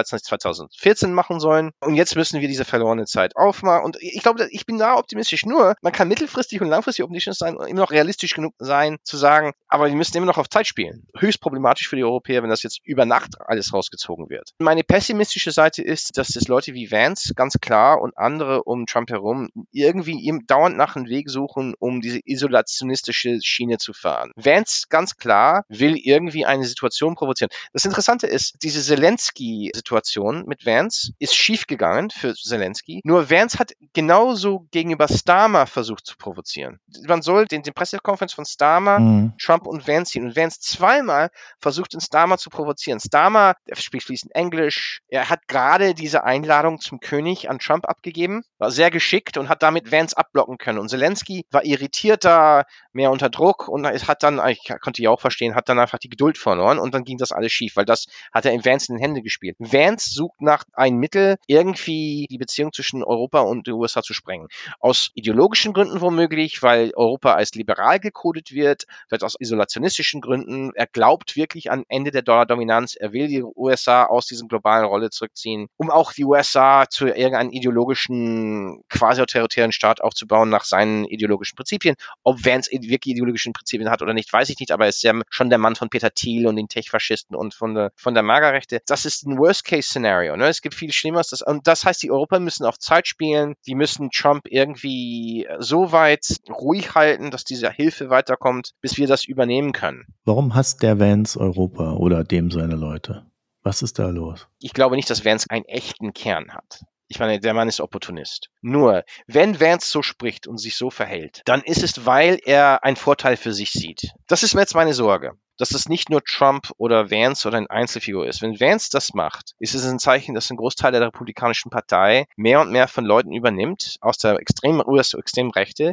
2014 machen sollen. Und jetzt müssen wir diese verlorene Zeit aufmachen. Und ich glaube, ich bin da optimistisch. Nur, man kann mittelfristig und langfristig optimistisch sein und immer noch realistisch genug sein, zu sagen, aber wir müssen immer noch auf Zeit spielen. Höchst problematisch für die Europäer, wenn das jetzt über Nacht alles rausgezogen wird. Meine pessimistische Seite ist, dass das Leute wie Vance ganz klar und andere um Trump herum irgendwie ihm dauernd nach einem Weg suchen, um diese isolationistische Schiene zu fahren. Vance ganz klar will irgendwie eine Situation provozieren. Das Interessante ist, diese Zelensky-Situation mit Vance ist schiefgegangen für Zelensky. Nur Vance hat genauso gegenüber Starmer versucht zu provozieren. Man soll den Pressekonferenz von Starmer, Trump und Vance ziehen. Und Vance zweimal versucht, den Starmer zu provozieren. Starmer, der spricht fließend Englisch. Er hat gerade diese Einladung zum König an Trump abgegeben, war sehr geschickt und hat damit Vance abblocken können. Und Zelensky war irritierter, mehr unter Druck und hat dann, ich konnte ja auch verstehen, hat dann einfach die Geduld verloren und dann ging das alles schief, weil das hat er in Vance in den Händen gespielt. Vance sucht nach einem Mittel, irgendwie die Beziehung zwischen Europa und den USA zu sprengen. Aus ideologischen Gründen womöglich, weil Europa als liberal gekodet wird, vielleicht aus isolationistischen Gründen. Er glaubt wirklich an Ende der Dollardominanz. Er will die USA aus diesem globalen Rolle zurückziehen, um auch die USA zu irgendeinem ideologischen, quasi autoritären Staat aufzubauen nach seinen ideologischen Prinzipien. Ob Vance wirklich ideologischen Prinzipien hat oder nicht, weiß ich nicht, aber er ist ja schon der Mann von Peter Thiel und den Tech-Faschisten und von der Magerrechte. Das ist ein Worst-Case-Szenario. Ne? Es gibt viel Schlimmeres. Und das heißt, die Europäer müssen auf Zeit spielen. Die müssen Trump irgendwie so weit ruhig halten, dass diese Hilfe weiterkommt, bis wir das übernehmen können. Warum hasst der Vance Europa oder dem seine Leute? Was ist da los? Ich glaube nicht, dass Vance einen echten Kern hat. Ich meine, der Mann ist Opportunist. Nur, wenn Vance so spricht und sich so verhält, dann ist es, weil er einen Vorteil für sich sieht. Das ist mir jetzt meine Sorge, dass es nicht nur Trump oder Vance oder eine Einzelfigur ist. Wenn Vance das macht, ist es ein Zeichen, dass ein Großteil der Republikanischen Partei mehr und mehr von Leuten übernimmt, aus der extremen Rechte.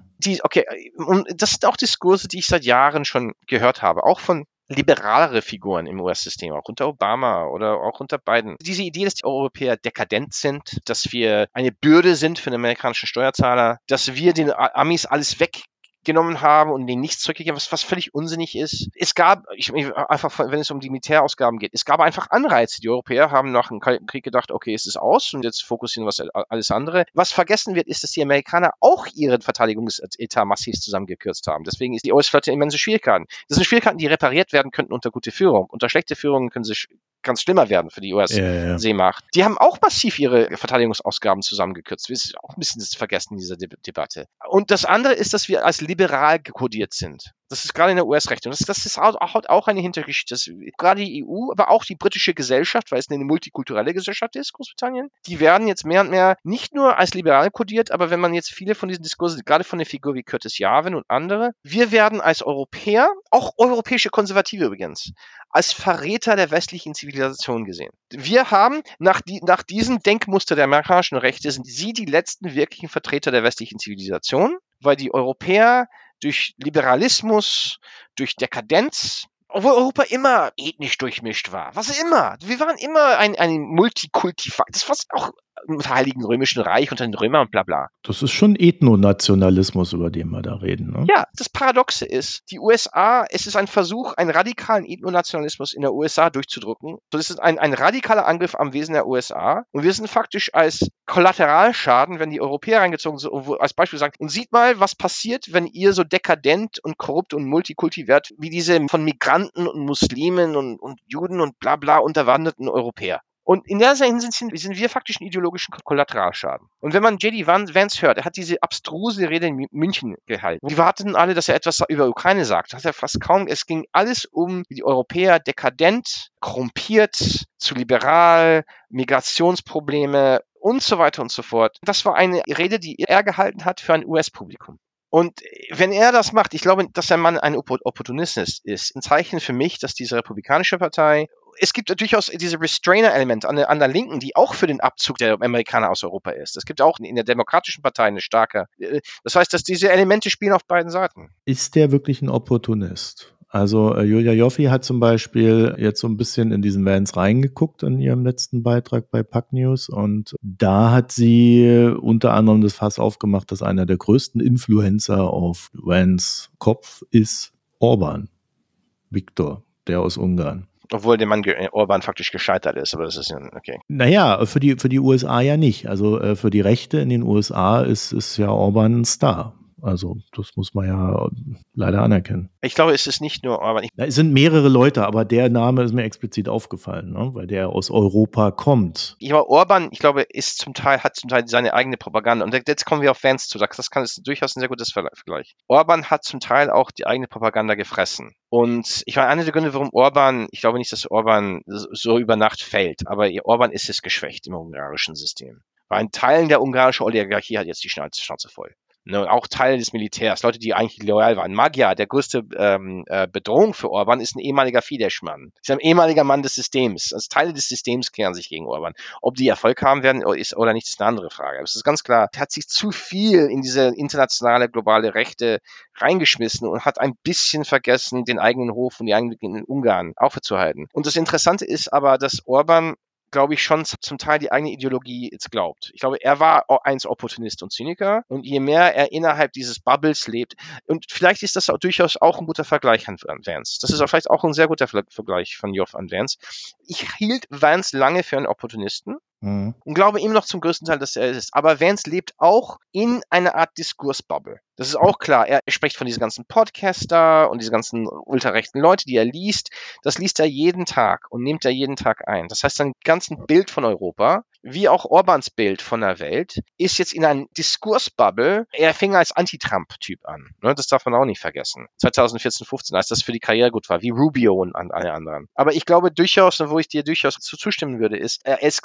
Und das sind auch Diskurse, die ich seit Jahren schon gehört habe, auch von liberalere Figuren im US-System, auch unter Obama oder auch unter Biden. Diese Idee, dass die Europäer dekadent sind, dass wir eine Bürde sind für den amerikanischen Steuerzahler, dass wir den Amis alles weggenommen haben und denen nichts zurückgegeben, was völlig unsinnig ist. Es gab, einfach, wenn es um die Militärausgaben geht, es gab einfach Anreize. Die Europäer haben nach dem Kalten Krieg gedacht, okay, es ist aus und jetzt fokussieren wir alles andere. Was vergessen wird, ist, dass die Amerikaner auch ihren Verteidigungsetat massiv zusammengekürzt haben. Deswegen ist die US-Flotte immense Schwierigkeiten. Das sind Schwierigkeiten, die repariert werden könnten unter gute Führung. Unter schlechte Führung können sie ganz schlimmer werden für die US-Seemacht. Die haben auch massiv ihre Verteidigungsausgaben zusammengekürzt. Das ist auch ein bisschen das Vergessen in dieser Debatte. Und das andere ist, dass wir als liberal kodiert sind. Das ist gerade in der US-Rechnung. Das ist auch eine Hintergeschichte. Gerade die EU, aber auch die britische Gesellschaft, weil es eine multikulturelle Gesellschaft ist, Großbritannien, die werden jetzt mehr und mehr nicht nur als liberal kodiert, aber wenn man jetzt viele von diesen Diskursen, gerade von der Figur wie Curtis Yarvin und andere, wir werden als Europäer, auch europäische Konservative übrigens, als Verräter der westlichen Zivilisation gesehen. Wir haben nach diesem Denkmuster der amerikanischen Rechte sind sie die letzten wirklichen Vertreter der westlichen Zivilisation, weil die Europäer durch Liberalismus, durch Dekadenz, obwohl Europa immer ethnisch durchmischt war. Was immer. Wir waren immer ein Multikulti. Das war auch im Heiligen Römischen Reich unter den Römern und bla bla. Das ist schon Ethnonationalismus, über den wir da reden. Ne? Ja, das Paradoxe ist, die USA, es ist ein Versuch, einen radikalen Ethnonationalismus in der USA durchzudrücken. Das ist ein radikaler Angriff am Wesen der USA. Und wir sind faktisch als Kollateralschaden, wenn die Europäer reingezogen sind, als Beispiel sagen, und sieht mal, was passiert, wenn ihr so dekadent und korrupt und multikulti werdet, wie diese von Migranten und Muslimen und Juden und bla bla unterwanderten Europäer. Und in der Hinsicht sind wir faktisch einen ideologischen Kollateralschaden. Und wenn man J.D. Vance hört, er hat diese abstruse Rede in München gehalten. Die warteten alle, dass er etwas über Ukraine sagt. Das hat er fast kaum. Es ging alles um die Europäer dekadent, korrumpiert, zu liberal, Migrationsprobleme und so weiter und so fort. Das war eine Rede, die er gehalten hat für ein US-Publikum. Und wenn er das macht, ich glaube, dass der Mann ein Opportunist ist, ein Zeichen für mich, dass diese Republikanische Partei, es gibt durchaus diese Restrainer-Element an der Linken, die auch für den Abzug der Amerikaner aus Europa ist. Es gibt auch in der Demokratischen Partei eine starke, das heißt, dass diese Elemente spielen auf beiden Seiten. Ist der wirklich ein Opportunist? Also Julia Ioffe hat zum Beispiel jetzt so ein bisschen in diesen Vance reingeguckt in ihrem letzten Beitrag bei Pack News und da hat sie unter anderem das Fass aufgemacht, dass einer der größten Influencer auf Vance Kopf ist Orban, Viktor, der aus Ungarn. Obwohl der Mann Orban faktisch gescheitert ist, aber das ist ja okay. Naja, für die USA ja nicht. Also für die Rechte in den USA ist ja Orban ein Star. Also das muss man ja leider anerkennen. Ich glaube, es ist nicht nur Orban. Es sind mehrere Leute, aber der Name ist mir explizit aufgefallen, ne? Weil der aus Europa kommt. Ja, Orban, ich glaube, hat zum Teil seine eigene Propaganda. Und jetzt kommen wir auf Vance zu. Das ist durchaus ein sehr gutes Vergleich. Orban hat zum Teil auch die eigene Propaganda gefressen. Und ich meine, einer der Gründe, warum Orban, ich glaube nicht, dass Orban so über Nacht fällt, aber Orban ist es geschwächt im ungarischen System. Weil ein Teil der ungarischen Oligarchie hat jetzt die Schnauze voll. Auch Teile des Militärs, Leute, die eigentlich loyal waren. Magyar, der größte Bedrohung für Orban, ist ein ehemaliger Fidesz-Mann. Ist ein ehemaliger Mann des Systems. Also Teile des Systems kehren sich gegen Orban. Ob die Erfolg haben werden oder nicht, ist eine andere Frage. Aber es ist ganz klar, er hat sich zu viel in diese internationale, globale Rechte reingeschmissen und hat ein bisschen vergessen, den eigenen Hof und die eigenen Ungarn aufzuhalten. Und das Interessante ist aber, dass Orban, glaube ich, schon zum Teil die eigene Ideologie jetzt glaubt. Ich glaube, er war einst Opportunist und Zyniker und je mehr er innerhalb dieses Bubbles lebt, und vielleicht ist das auch durchaus auch ein guter Vergleich an Vance. Das ist auch vielleicht auch ein sehr guter Vergleich von Joff an Vance. Ich hielt Vance lange für einen Opportunisten. Und glaube ihm noch zum größten Teil, dass er es ist. Aber Vance lebt auch in einer Art Diskursbubble. Das ist auch klar. Er spricht von diesen ganzen Podcaster und diese ganzen ultrarechten Leute, die er liest. Das liest er jeden Tag und nimmt er jeden Tag ein. Das heißt, sein ganzen Bild von Europa, wie auch Orbans Bild von der Welt, ist jetzt in einer Diskursbubble. Er fing als Anti-Trump-Typ an. Das darf man auch nicht vergessen. 2014, 15, als das für die Karriere gut war, wie Rubio und alle anderen. Aber ich glaube durchaus, wo ich dir durchaus zustimmen würde, ist, er ist auch ganz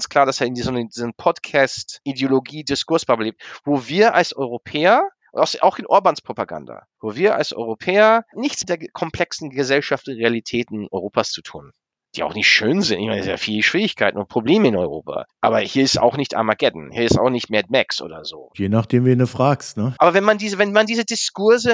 ganz klar, dass er in diesem Podcast-Ideologie-Diskursbubble lebt, wo wir als Europäer, auch in Orbáns Propaganda, wo wir als Europäer nichts mit der komplexen gesellschaftlichen Realitäten Europas zu tun, die auch nicht schön sind. Ich meine, es sind ja viele Schwierigkeiten und Probleme in Europa. Aber hier ist auch nicht Armageddon, hier ist auch nicht Mad Max oder so. Je nachdem, wen du fragst, ne? Aber wenn man diese Diskurse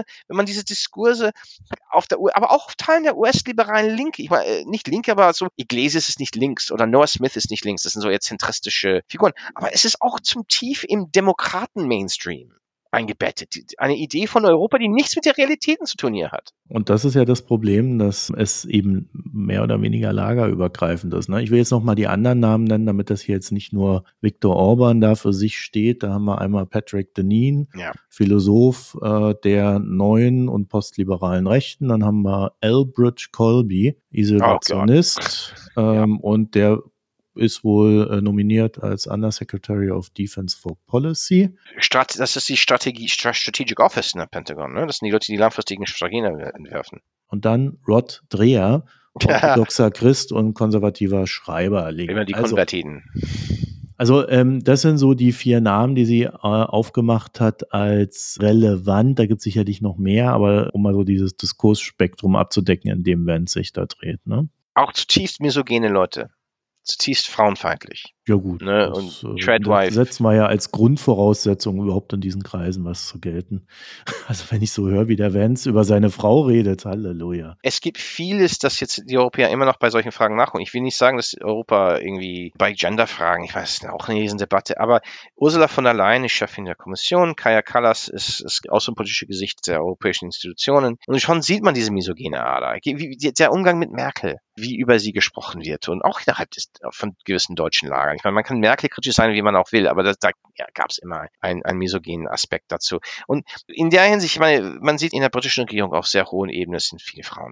aber auch auf Teilen der US-liberalen Linke, ich meine, nicht Linke, aber so, Iglesias ist nicht links oder Noah Smith ist nicht links, das sind so eher zentristische Figuren. Aber es ist auch zum tief im Demokraten-Mainstream eingebettet. Eine Idee von Europa, die nichts mit der Realitäten zu tun hier hat. Und das ist ja das Problem, dass es eben mehr oder weniger lagerübergreifend ist. Ne? Ich will jetzt nochmal die anderen Namen nennen, damit das hier jetzt nicht nur Viktor Orbán da für sich steht. Da haben wir einmal Patrick Deneen, Philosoph der neuen und postliberalen Rechten. Dann haben wir Elbridge Colby, Isolationist. Und der ist wohl nominiert als Undersecretary of Defense for Policy. Das ist die Strategic Office in der Pentagon, ne? Das sind die Leute, die langfristigen Strategien entwerfen. Und dann Rod Dreher, orthodoxer Christ und konservativer Schreiber. Immer die Konvertiten. Also das sind so die 4 Namen, die sie aufgemacht hat als relevant. Da gibt es sicherlich noch mehr, aber um mal so dieses Diskursspektrum abzudecken, in dem Vance sich da dreht. Ne? Auch zutiefst misogene Leute. Zutiefst frauenfeindlich. Ja gut, ne? Das Treadwife. setzen wir ja als Grundvoraussetzung überhaupt in diesen Kreisen was zu gelten. Also wenn ich so höre, wie der Vance über seine Frau redet, Halleluja. Es gibt vieles, das jetzt die Europäer immer noch bei solchen Fragen nachholen. Ich will nicht sagen, dass Europa irgendwie bei Genderfragen, ich weiß, auch eine Riesendebatte, aber Ursula von der Leyen ist Chefin der Kommission, Kaja Kallas ist außenpolitische Gesicht der europäischen Institutionen und schon sieht man diese misogene Ader. Der Umgang mit Merkel, wie über sie gesprochen wird und auch innerhalb von gewissen deutschen Lagern. Ich meine, man kann Merkel kritisch sein, wie man auch will, aber da gab es immer einen misogenen Aspekt dazu. Und in der Hinsicht, ich meine, man sieht in der britischen Regierung auf sehr hohen Ebenen, es sind viele Frauen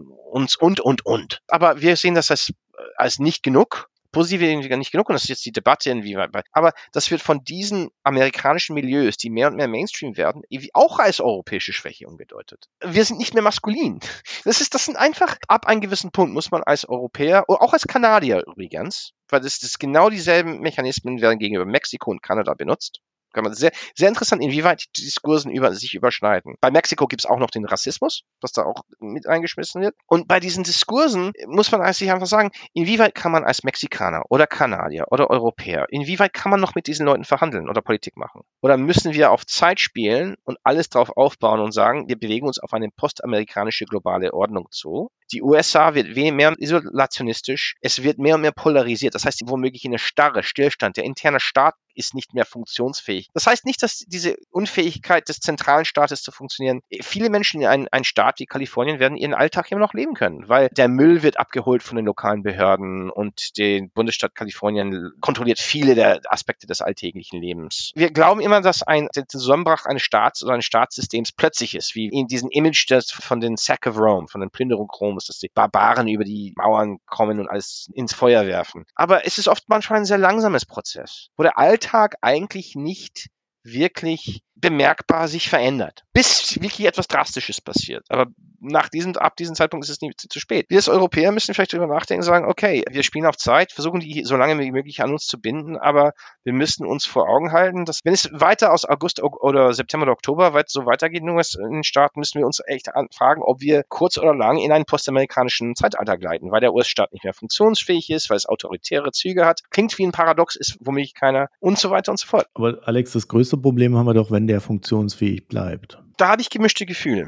und. Aber wir sehen das als nicht genug. Positiv nicht genug und das ist jetzt die Debatte, inwieweit. Aber das wird von diesen amerikanischen Milieus, die mehr und mehr Mainstream werden, auch als europäische Schwäche umgedeutet. Wir sind nicht mehr maskulin. Das sind einfach, ab einem gewissen Punkt muss man als Europäer, auch als Kanadier übrigens, weil das genau dieselben Mechanismen werden gegenüber Mexiko und Kanada benutzt. Sehr, sehr interessant, inwieweit die Diskursen sich überschneiden. Bei Mexiko gibt es auch noch den Rassismus, was da auch mit eingeschmissen wird. Und bei diesen Diskursen muss man sich einfach sagen, inwieweit kann man als Mexikaner oder Kanadier oder Europäer, inwieweit kann man noch mit diesen Leuten verhandeln oder Politik machen? Oder müssen wir auf Zeit spielen und alles darauf aufbauen und sagen, wir bewegen uns auf eine postamerikanische globale Ordnung zu? Die USA wird mehr isolationistisch, es wird mehr und mehr polarisiert. Das heißt, womöglich in eine Starre, Stillstand. Der interne Staat ist nicht mehr funktionsfähig. Das heißt nicht, dass diese Unfähigkeit des zentralen Staates zu funktionieren, viele Menschen in einem Staat wie Kalifornien werden ihren Alltag immer noch leben können, weil der Müll wird abgeholt von den lokalen Behörden und die Bundesstaat Kalifornien kontrolliert viele der Aspekte des alltäglichen Lebens. Wir glauben immer, dass der Zusammenbruch eines Staats oder eines Staatssystems plötzlich ist, wie in diesem Image von den Sack of Rome, von den Plünderung Roms, dass die Barbaren über die Mauern kommen und alles ins Feuer werfen. Aber es ist oft manchmal ein sehr langsames Prozess, wo der Alltag eigentlich nicht wirklich bemerkbar sich verändert, bis wirklich etwas Drastisches passiert. Aber ab diesem Zeitpunkt ist es nicht zu spät. Wir als Europäer müssen vielleicht darüber nachdenken und sagen, okay, wir spielen auf Zeit, versuchen die so lange wie möglich an uns zu binden, aber wir müssen uns vor Augen halten, dass wenn es weiter aus August oder September oder Oktober so weitergeht in den Staaten, müssen wir uns echt fragen, ob wir kurz oder lang in einen postamerikanischen Zeitalter gleiten, weil der US-Staat nicht mehr funktionsfähig ist, weil es autoritäre Züge hat. Klingt wie ein Paradox, ist womöglich keiner und so weiter und so fort. Aber Alex, das größte Problem haben wir doch, wenn der funktionsfähig bleibt. Da habe ich gemischte Gefühle.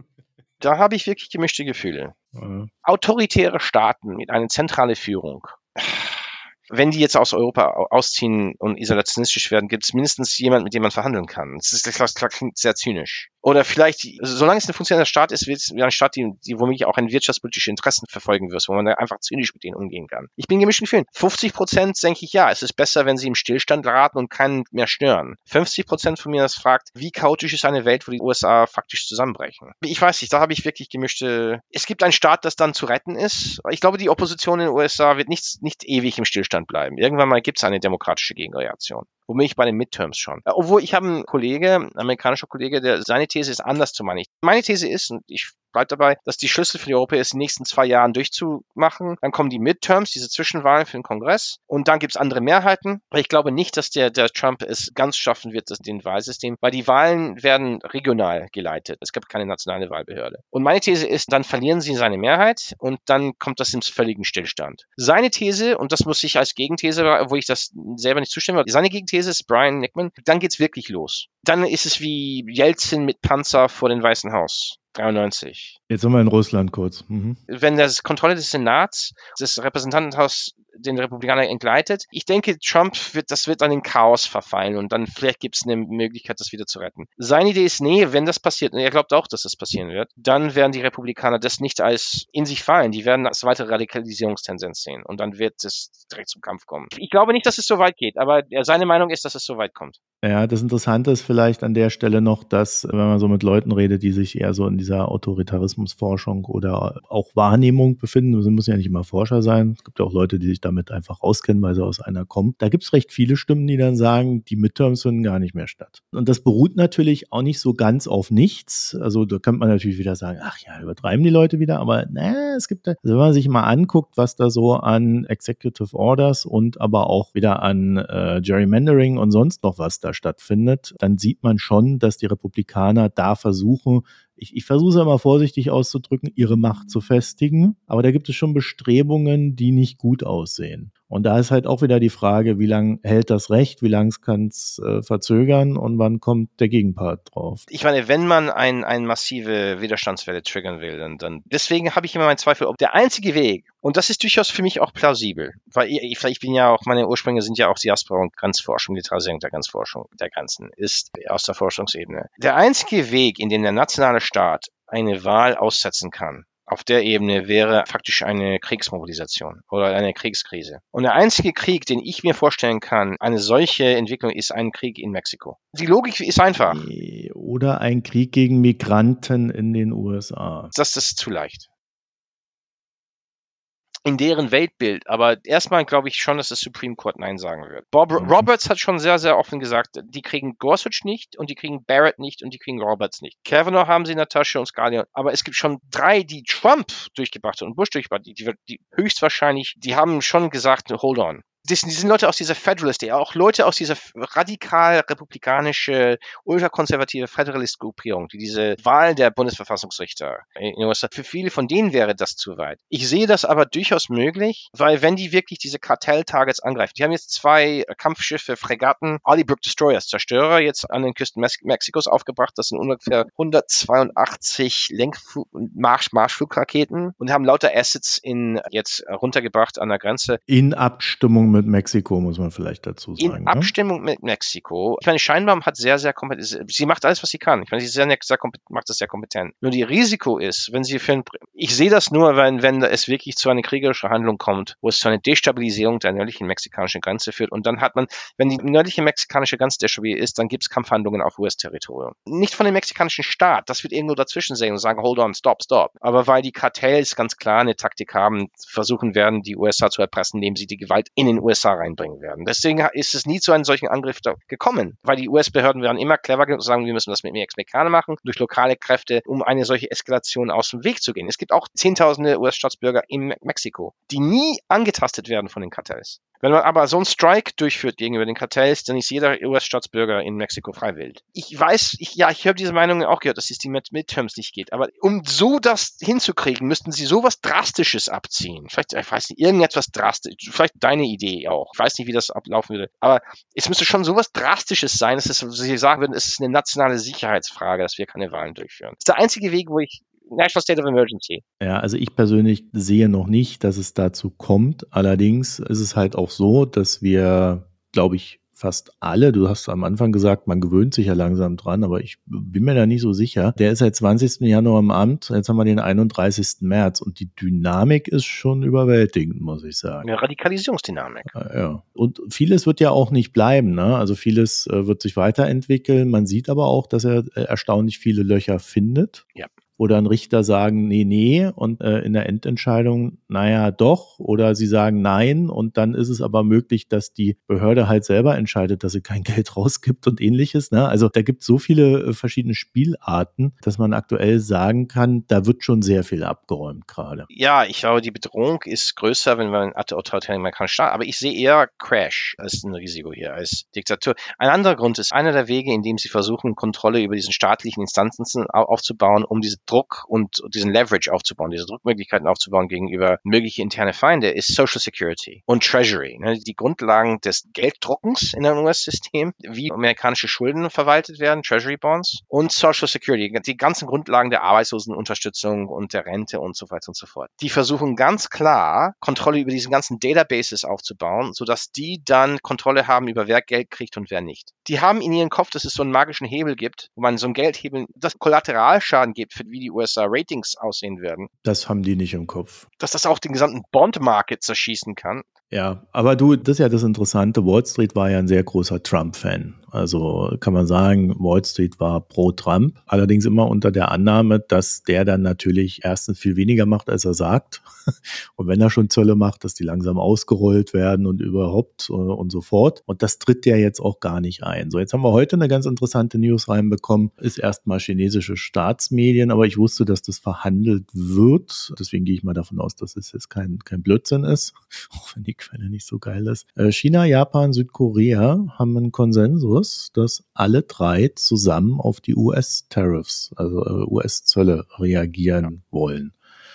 Da habe ich wirklich gemischte Gefühle. Autoritäre Staaten mit einer zentralen Führung. Wenn die jetzt aus Europa ausziehen und isolationistisch werden, gibt es mindestens jemanden, mit dem man verhandeln kann. Das klingt sehr zynisch. Oder vielleicht, solange es ein funktionierender Staat ist, wird es ein Staat, die womöglich auch ein wirtschaftspolitische Interessen verfolgen wird, wo man da einfach zynisch mit denen umgehen kann. Ich bin gemischt gefühlt. 50% denke ich, ja, es ist besser, wenn sie im Stillstand geraten und keinen mehr stören. 50% von mir das fragt, wie chaotisch ist eine Welt, wo die USA faktisch zusammenbrechen. Ich weiß nicht, da habe ich wirklich gemischte. Es gibt einen Staat, das dann zu retten ist. Ich glaube, die Opposition in den USA wird nicht ewig im Stillstand bleiben. Irgendwann mal gibt es eine demokratische Gegenreaktion. Wo bin ich bei den Midterms schon? Obwohl ich habe einen Kollege, ein amerikanischer Kollege, seine These ist anders zu meinen. Meine These ist, und ich bleibe dabei, dass die Schlüssel für die Europäer ist, die nächsten 2 Jahren durchzumachen. Dann kommen die Midterms, diese Zwischenwahlen für den Kongress. Und dann gibt es andere Mehrheiten. Aber ich glaube nicht, dass der Trump es ganz schaffen wird, den Wahlsystem, weil die Wahlen werden regional geleitet. Es gibt keine nationale Wahlbehörde. Und meine These ist, dann verlieren sie seine Mehrheit und dann kommt das im völligen Stillstand. Seine These, und das muss ich als Gegenthese, obwohl ich das selber nicht zustimmen will, seine Gegenthese ist Brian Nickman, dann geht's wirklich los. Dann ist es wie Jelzin mit Panzer vor dem Weißen Haus. 93. Jetzt sind wir in Russland kurz. Wenn das Kontrolle des Senats, des Repräsentantenhaus den Republikanern entgleitet, ich denke, Trump wird dann in Chaos verfallen und dann vielleicht gibt es eine Möglichkeit, das wieder zu retten. Seine Idee ist, nee, wenn das passiert, und er glaubt auch, dass das passieren wird, dann werden die Republikaner das nicht als in sich fallen, die werden als weitere Radikalisierungstendenz sehen und dann wird es direkt zum Kampf kommen. Ich glaube nicht, dass es so weit geht, aber seine Meinung ist, dass es so weit kommt. Ja, das Interessante ist vielleicht an der Stelle noch, dass, wenn man so mit Leuten redet, die sich eher so in dieser Autoritarismusforschung oder auch Wahrnehmung befinden, sie müssen ja nicht immer Forscher sein, es gibt ja auch Leute, die sich damit einfach auskennen, weil sie aus einer kommen. Da gibt es recht viele Stimmen, die dann sagen, die Midterms finden gar nicht mehr statt. Und das beruht natürlich auch nicht so ganz auf nichts. Also da könnte man natürlich wieder sagen, ach ja, übertreiben die Leute wieder, aber es gibt da, also wenn man sich mal anguckt, was da so an Executive Orders und aber auch wieder an Gerrymandering und sonst noch was da stattfindet, dann sieht man schon, dass die Republikaner da versuchen, ich versuche es immer vorsichtig auszudrücken, ihre Macht zu festigen, aber da gibt es schon Bestrebungen, die nicht gut aussehen. Und da ist halt auch wieder die Frage, wie lange hält das Recht, wie lange kann es verzögern und wann kommt der Gegenpart drauf? Ich meine, wenn man eine massive Widerstandswelle triggern will, dann deswegen habe ich immer meinen Zweifel, ob der einzige Weg, und das ist durchaus für mich auch plausibel, weil ich bin ja auch, meine Ursprünge sind ja auch Diaspora und Grenzforschung, Militarisierung der Grenzforschung, der Grenzen, ist aus der Forschungsebene. Der einzige Weg, in dem der nationale Staat eine Wahl aussetzen kann, auf der Ebene wäre faktisch eine Kriegsmobilisation oder eine Kriegskrise. Und der einzige Krieg, den ich mir vorstellen kann, eine solche Entwicklung, ist ein Krieg in Mexiko. Die Logik ist einfach. Oder ein Krieg gegen Migranten in den USA. Das ist zu leicht. In deren Weltbild, aber erstmal glaube ich schon, dass das Supreme Court Nein sagen wird. Roberts hat schon sehr, sehr offen gesagt, die kriegen Gorsuch nicht und die kriegen Barrett nicht und die kriegen Roberts nicht. Kavanaugh haben sie in der Tasche und Scalia, aber es gibt schon 3, die Trump durchgebracht hat und Bush durchgebracht hat, die höchstwahrscheinlich, die haben schon gesagt, hold on. Das sind Leute aus dieser Federalist, auch Leute aus dieser radikal-republikanische, ultrakonservative Federalist-Gruppierung, die diese Wahl der Bundesverfassungsrichter in den USA, für viele von denen wäre das zu weit. Ich sehe das aber durchaus möglich, weil wenn die wirklich diese Kartell-Targets angreifen, die haben jetzt 2 Kampfschiffe, Fregatten, Alibrook Destroyers, Zerstörer, jetzt an den Küsten Mexikos aufgebracht, das sind ungefähr 182 Marschflugraketen und haben lauter Assets jetzt runtergebracht an der Grenze. In Abstimmung mit Mexiko, muss man vielleicht dazu sagen. In Abstimmung mit Mexiko. Ich meine, Scheinbaum hat sehr, sehr kompetent, sie macht alles, was sie kann. Ich meine, sie macht das sehr kompetent. Nur die Risiko ist, wenn sie ich sehe das nur, wenn es wirklich zu einer kriegerischen Handlung kommt, wo es zu einer Destabilisierung der nördlichen mexikanischen Grenze führt und dann hat man, wenn die nördliche mexikanische Grenze destabilisiert ist, dann gibt es Kampfhandlungen auf US-Territorium. Nicht von dem mexikanischen Staat, das wird irgendwo dazwischen sehen und sagen, hold on, stop. Aber weil die Kartells ganz klar eine Taktik haben, versuchen werden, die USA zu erpressen, indem sie die Gewalt in den USA reinbringen werden. Deswegen ist es nie zu einem solchen Angriff gekommen, weil die US-Behörden werden immer clever genug zu sagen, wir müssen das mit Mexikanern machen, durch lokale Kräfte, um eine solche Eskalation aus dem Weg zu gehen. Es gibt auch Zehntausende US-Staatsbürger in Mexiko, die nie angetastet werden von den Kartells. Wenn man aber so einen Strike durchführt gegenüber den Kartells, dann ist jeder US-Staatsbürger in Mexiko freiwillig. Ich habe diese Meinung auch gehört, dass es die Midterms nicht geht. Aber um so das hinzukriegen, müssten sie sowas Drastisches abziehen. Vielleicht, ich weiß nicht, irgendetwas Drastisches. Vielleicht deine Idee auch. Ich weiß nicht, wie das ablaufen würde. Aber es müsste schon sowas Drastisches sein, dass sie sagen würden, es ist eine nationale Sicherheitsfrage, dass wir keine Wahlen durchführen. Das ist der einzige Weg, wo ich National State of Emergency. Ja, also ich persönlich sehe noch nicht, dass es dazu kommt. Allerdings ist es halt auch so, dass wir, glaube ich, fast alle, du hast am Anfang gesagt, man gewöhnt sich ja langsam dran, aber ich bin mir da nicht so sicher. Der ist seit 20. Januar im Amt, jetzt haben wir den 31. März und die Dynamik ist schon überwältigend, muss ich sagen. Eine Radikalisierungsdynamik. Ja, und vieles wird ja auch nicht bleiben, ne? Also vieles wird sich weiterentwickeln. Man sieht aber auch, dass er erstaunlich viele Löcher findet. Ja. wo dann Richter sagen, nee, und in der Endentscheidung, naja, doch, oder sie sagen nein, und dann ist es aber möglich, dass die Behörde halt selber entscheidet, dass sie kein Geld rausgibt und ähnliches. Ne? Also da gibt es so viele verschiedene Spielarten, dass man aktuell sagen kann, da wird schon sehr viel abgeräumt gerade. Ja, ich glaube, die Bedrohung ist größer, wenn wir einen autoritären amerikanischen Staat, aber ich sehe eher Crash als ein Risiko hier, als Diktatur. Ein anderer Grund ist, einer der Wege, in dem sie versuchen, Kontrolle über diesen staatlichen Instanzen aufzubauen, um diesen Druck und diesen Leverage aufzubauen, diese Druckmöglichkeiten aufzubauen gegenüber mögliche interne Feinde, ist Social Security und Treasury. Die Grundlagen des Gelddruckens in einem US-System, wie amerikanische Schulden verwaltet werden, Treasury Bonds, und Social Security, die ganzen Grundlagen der Arbeitslosenunterstützung und der Rente und so weiter und so fort. Die versuchen ganz klar, Kontrolle über diese ganzen Databases aufzubauen, sodass die dann Kontrolle haben über wer Geld kriegt und wer nicht. Die haben in ihrem Kopf, dass es so einen magischen Hebel gibt, wo man so einen Geldhebel, das Kollateralschaden gibt, für wie die USA-Ratings aussehen werden. Das haben die nicht im Kopf. Dass das auch den gesamten Bond-Market zerschießen kann. Ja, aber du, das ist ja das Interessante, Wall Street war ja ein sehr großer Trump-Fan. Also kann man sagen, Wall Street war pro Trump, allerdings immer unter der Annahme, dass der dann natürlich erstens viel weniger macht, als er sagt. Und wenn er schon Zölle macht, dass die langsam ausgerollt werden und überhaupt und so fort. Und das tritt ja jetzt auch gar nicht ein. So, jetzt haben wir heute eine ganz interessante News reinbekommen. Ist erstmal chinesische Staatsmedien, aber ich wusste, dass das verhandelt wird. Deswegen gehe ich mal davon aus, dass es jetzt kein Blödsinn ist, auch wenn die Quelle nicht so geil ist. China, Japan, Südkorea haben einen Konsensus, dass alle drei zusammen auf die US-Tariffs, also US-Zölle reagieren wollen.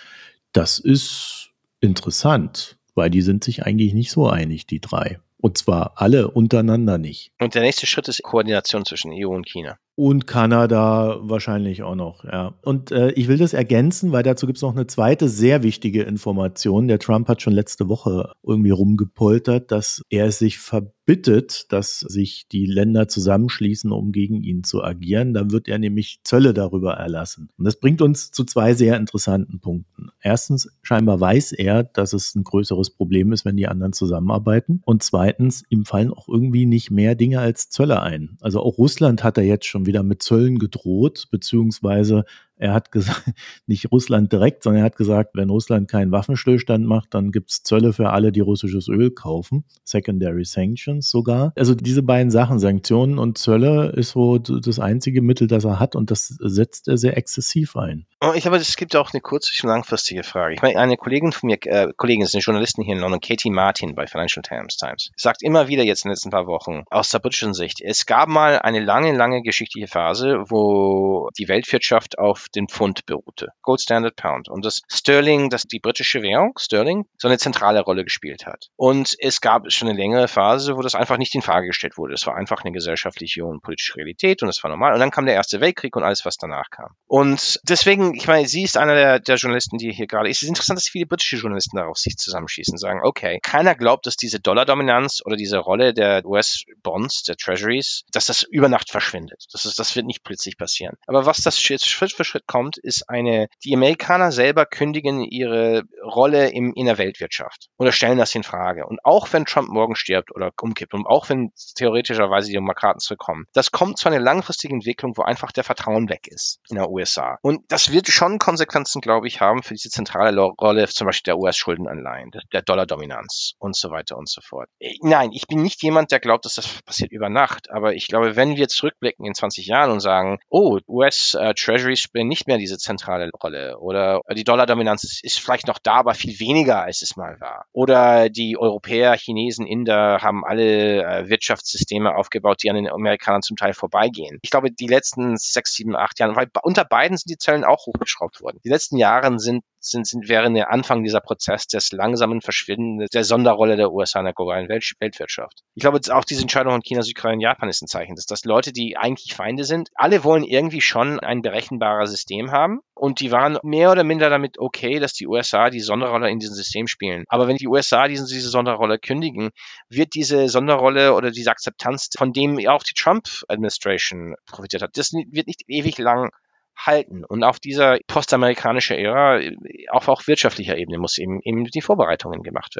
Das ist interessant, weil die sind sich eigentlich nicht so einig, die drei. Und zwar alle untereinander nicht. Und der nächste Schritt ist Koordination zwischen EU und China. Und Kanada wahrscheinlich auch noch, ja. Und ich will das ergänzen, weil dazu gibt es noch eine zweite sehr wichtige Information. Der Trump hat schon letzte Woche irgendwie rumgepoltert, dass er sich verbittet, dass sich die Länder zusammenschließen, um gegen ihn zu agieren. Dann wird er nämlich Zölle darüber erlassen. Und das bringt uns zu zwei sehr interessanten Punkten. Erstens, scheinbar weiß er, dass es ein größeres Problem ist, wenn die anderen zusammenarbeiten. Und zweitens, ihm fallen auch irgendwie nicht mehr Dinge als Zölle ein. Also auch Russland hat er jetzt schon wieder mit Zöllen gedroht, beziehungsweise er hat gesagt, nicht Russland direkt, sondern er hat gesagt, wenn Russland keinen Waffenstillstand macht, dann gibt es Zölle für alle, die russisches Öl kaufen. Secondary Sanctions sogar. Also diese beiden Sachen, Sanktionen und Zölle, ist so das einzige Mittel, das er hat, und das setzt er sehr exzessiv ein. Ich glaube, es gibt auch eine kurzfristige und langfristige Frage. Ich meine, eine Kollegin von mir, Kollegin ist eine Journalistin hier in London, Katie Martin bei Financial Times, sagt immer wieder jetzt in den letzten paar Wochen aus der britischen Sicht, es gab mal eine lange geschichtliche Phase, wo die Weltwirtschaft auf den Pfund beruhte. Gold Standard Pound. Und das Sterling, die britische Währung, Sterling, so eine zentrale Rolle gespielt hat. Und es gab schon eine längere Phase, wo das einfach nicht in Frage gestellt wurde. Es war einfach eine gesellschaftliche und politische Realität und das war normal. Und dann kam der Erste Weltkrieg und alles, was danach kam. Und deswegen, ich meine, sie ist einer der Journalisten, die hier gerade ist. Es ist interessant, dass viele britische Journalisten darauf sich zusammenschießen und sagen, okay, keiner glaubt, dass diese Dollardominanz oder diese Rolle der US-Bonds, der Treasuries, dass das über Nacht verschwindet. Das wird nicht plötzlich passieren. Aber was das jetzt Schritt für Schritt kommt, ist die Amerikaner selber kündigen ihre Rolle in der Weltwirtschaft oder stellen das in Frage. Und auch wenn Trump morgen stirbt oder umkippt und auch wenn theoretischerweise die Demokraten zurückkommen, das kommt zu einer langfristigen Entwicklung, wo einfach der Vertrauen weg ist in der USA. Und das wird schon Konsequenzen, glaube ich, haben für diese zentrale Rolle, zum Beispiel der US-Schuldenanleihen, der Dollardominanz und so weiter und so fort. Nein, ich bin nicht jemand, der glaubt, dass das passiert über Nacht, aber ich glaube, wenn wir zurückblicken in 20 Jahren und sagen, oh, US-Treasuries spielen nicht mehr diese zentrale Rolle oder die Dollardominanz ist vielleicht noch da, aber viel weniger, als es mal war. Oder die Europäer, Chinesen, Inder haben alle Wirtschaftssysteme aufgebaut, die an den Amerikanern zum Teil vorbeigehen. Ich glaube, die letzten 6, 7, 8 Jahren, weil unter beiden sind die Zöllen auch hochgeschraubt worden. Die letzten Jahre wären der Anfang dieser Prozess des langsamen Verschwindens der Sonderrolle der USA in der globalen Weltwirtschaft. Ich glaube, auch diese Entscheidung von China, Südkorea und Japan ist ein Zeichen, dass Leute, die eigentlich Feinde sind, alle wollen irgendwie schon ein berechenbares System haben und die waren mehr oder minder damit okay, dass die USA die Sonderrolle in diesem System spielen. Aber wenn die USA diese Sonderrolle kündigen, wird diese Sonderrolle oder diese Akzeptanz, von dem auch die Trump-Administration profitiert hat, das wird nicht ewig lang halten. Und auf dieser postamerikanische Ära, auch wirtschaftlicher Ebene, muss eben die Vorbereitungen gemacht werden.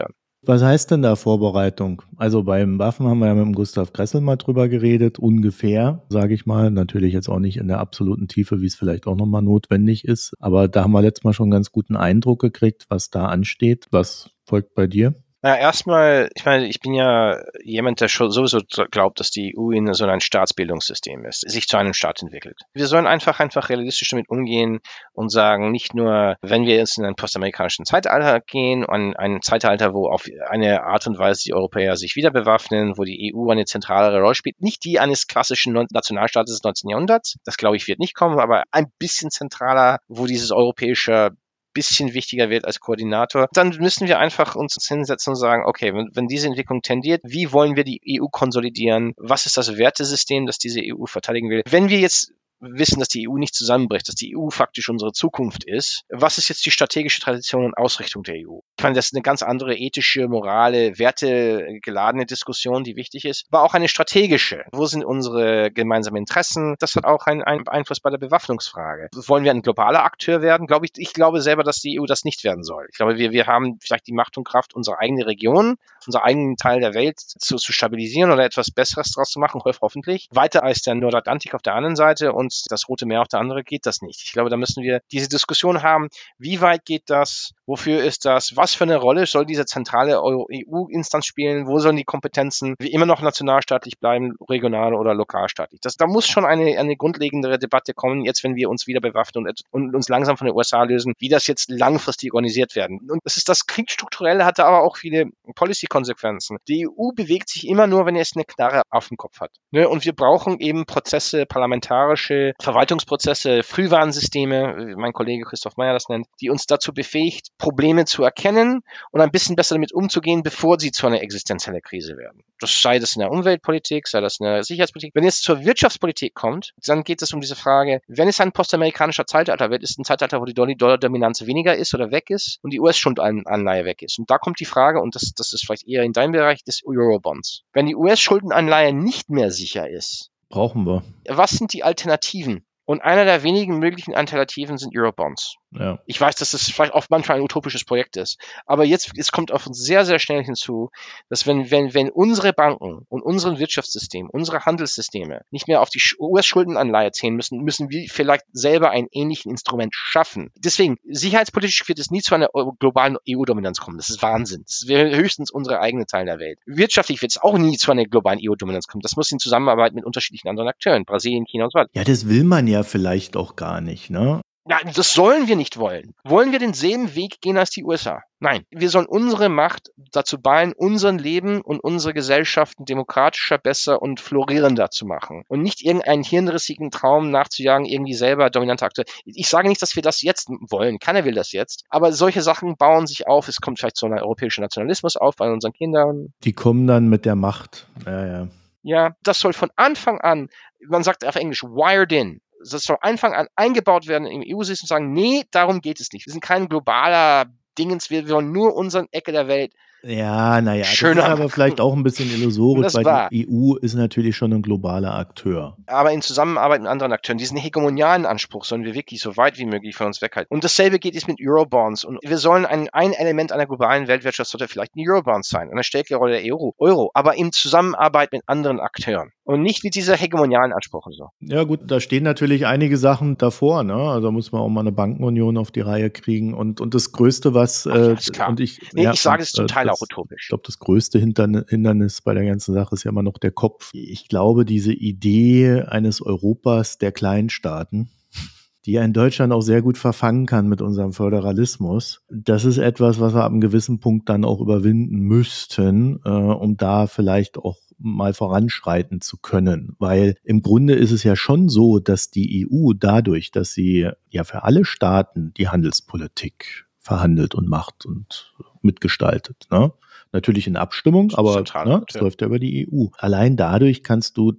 Was heißt denn da Vorbereitung? Also beim Waffen haben wir ja mit dem Gustav Gressel mal drüber geredet, ungefähr, sage ich mal. Natürlich jetzt auch nicht in der absoluten Tiefe, wie es vielleicht auch nochmal notwendig ist. Aber da haben wir letztes Mal schon einen ganz guten Eindruck gekriegt, was da ansteht. Was folgt bei dir? Na, erstmal, ich meine, ich bin ja jemand, der schon sowieso glaubt, dass die EU in so ein Staatsbildungssystem ist, sich zu einem Staat entwickelt. Wir sollen einfach realistisch damit umgehen und sagen, nicht nur, wenn wir jetzt in einen postamerikanischen Zeitalter gehen, ein Zeitalter, wo auf eine Art und Weise die Europäer sich wieder bewaffnen, wo die EU eine zentralere Rolle spielt, nicht die eines klassischen Nationalstaates des 19. Jahrhunderts, das glaube ich wird nicht kommen, aber ein bisschen zentraler, wo dieses europäische bisschen wichtiger wird als Koordinator, dann müssen wir einfach uns hinsetzen und sagen, okay, wenn diese Entwicklung tendiert, wie wollen wir die EU konsolidieren? Was ist das Wertesystem, das diese EU verteidigen will? Wenn wir jetzt wissen, dass die EU nicht zusammenbricht, dass die EU faktisch unsere Zukunft ist. Was ist jetzt die strategische Tradition und Ausrichtung der EU? Ich meine, das ist eine ganz andere ethische, morale, wertegeladene Diskussion, die wichtig ist, aber auch eine strategische. Wo sind unsere gemeinsamen Interessen? Das hat auch einen Einfluss bei der Bewaffnungsfrage. Wollen wir ein globaler Akteur werden? Ich glaube selber, dass die EU das nicht werden soll. Ich glaube, wir haben vielleicht die Macht und Kraft, unsere eigene Region, unseren eigenen Teil der Welt zu stabilisieren oder etwas Besseres draus zu machen, hoffentlich. Weiter als der Nordatlantik auf der anderen Seite und das Rote Meer auf der anderen geht das nicht. Ich glaube, da müssen wir diese Diskussion haben, wie weit geht das, wofür ist das, was für eine Rolle soll diese zentrale EU-Instanz spielen, wo sollen die Kompetenzen wie immer noch nationalstaatlich bleiben, regional oder lokalstaatlich. Da muss schon eine grundlegendere Debatte kommen, jetzt wenn wir uns wieder bewaffnen und uns langsam von den USA lösen, wie das jetzt langfristig organisiert werden. Und das Kriegsstrukturelle hatte aber auch viele Policy-Konsequenzen. Die EU bewegt sich immer nur, wenn es eine Knarre auf dem Kopf hat. Und wir brauchen eben Prozesse, parlamentarische Verwaltungsprozesse, Frühwarnsysteme, wie mein Kollege Christoph Meyer das nennt, die uns dazu befähigt, Probleme zu erkennen und ein bisschen besser damit umzugehen, bevor sie zu einer existenziellen Krise werden. Das sei das in der Umweltpolitik, sei das in der Sicherheitspolitik. Wenn es zur Wirtschaftspolitik kommt, dann geht es um diese Frage, wenn es ein postamerikanischer Zeitalter wird, ist ein Zeitalter, wo die Dollar-Dominanz weniger ist oder weg ist und die US-Schuldenanleihe weg ist. Und da kommt die Frage, und das ist vielleicht eher in deinem Bereich, des Eurobonds. Wenn die US-Schuldenanleihe nicht mehr sicher ist, brauchen wir. Was sind die Alternativen? Und einer der wenigen möglichen Alternativen sind Eurobonds. Ja. Ich weiß, dass das vielleicht auch manchmal ein utopisches Projekt ist. Aber es kommt auf uns sehr, sehr schnell hinzu, dass wenn unsere Banken und unser Wirtschaftssystem, unsere Handelssysteme nicht mehr auf die US-Schuldenanleihe zählen müssen wir vielleicht selber ein ähnliches Instrument schaffen. Deswegen, sicherheitspolitisch wird es nie zu einer globalen EU-Dominanz kommen. Das ist Wahnsinn. Das wäre höchstens unsere eigene Teil der Welt. Wirtschaftlich wird es auch nie zu einer globalen EU-Dominanz kommen. Das muss in Zusammenarbeit mit unterschiedlichen anderen Akteuren, Brasilien, China und so weiter. Ja, das will man ja vielleicht auch gar nicht, ne? Ja, das sollen wir nicht wollen. Wollen wir denselben Weg gehen als die USA? Nein, wir sollen unsere Macht dazu beeilen, unser Leben und unsere Gesellschaften demokratischer, besser und florierender zu machen. Und nicht irgendeinen hirnrissigen Traum nachzujagen, irgendwie selber dominante Akteur. Ich sage nicht, dass wir das jetzt wollen. Keiner will das jetzt. Aber solche Sachen bauen sich auf. Es kommt vielleicht so ein europäischer Nationalismus auf bei unseren Kindern. Die kommen dann mit der Macht. Ja. Ja, das soll von Anfang an, man sagt auf Englisch, wired in. Das soll Anfang an eingebaut werden im EU-System und sagen, nee, darum geht es nicht. Wir sind kein globaler Dingens, wir wollen nur unsere Ecke der Welt. Ja, naja, das ist aber vielleicht auch ein bisschen illusorisch, weil die EU ist natürlich schon ein globaler Akteur. Aber in Zusammenarbeit mit anderen Akteuren, diesen hegemonialen Anspruch sollen wir wirklich so weit wie möglich von uns weghalten. Und dasselbe geht jetzt mit Eurobonds. Und wir sollen ein Element einer globalen Weltwirtschaft sollte vielleicht ein Eurobonds sein, eine stärkere Rolle der Euro, aber in Zusammenarbeit mit anderen Akteuren. Und nicht mit dieser hegemonialen Anspruch und so. Ja gut, da stehen natürlich einige Sachen davor, ne? Also muss man auch mal eine Bankenunion auf die Reihe kriegen. Und das Größte, was ich sage es zum Teil auch utopisch. Ich glaube, das größte Hindernis bei der ganzen Sache ist ja immer noch der Kopf. Ich glaube, diese Idee eines Europas der Kleinstaaten, die ja in Deutschland auch sehr gut verfangen kann mit unserem Föderalismus. Das ist etwas, was wir ab einem gewissen Punkt dann auch überwinden müssten, um da vielleicht auch mal voranschreiten zu können. Weil im Grunde ist es ja schon so, dass die EU dadurch, dass sie ja für alle Staaten die Handelspolitik verhandelt und macht und mitgestaltet, ne? Natürlich in Abstimmung, aber es läuft ja über die EU. Allein dadurch kannst du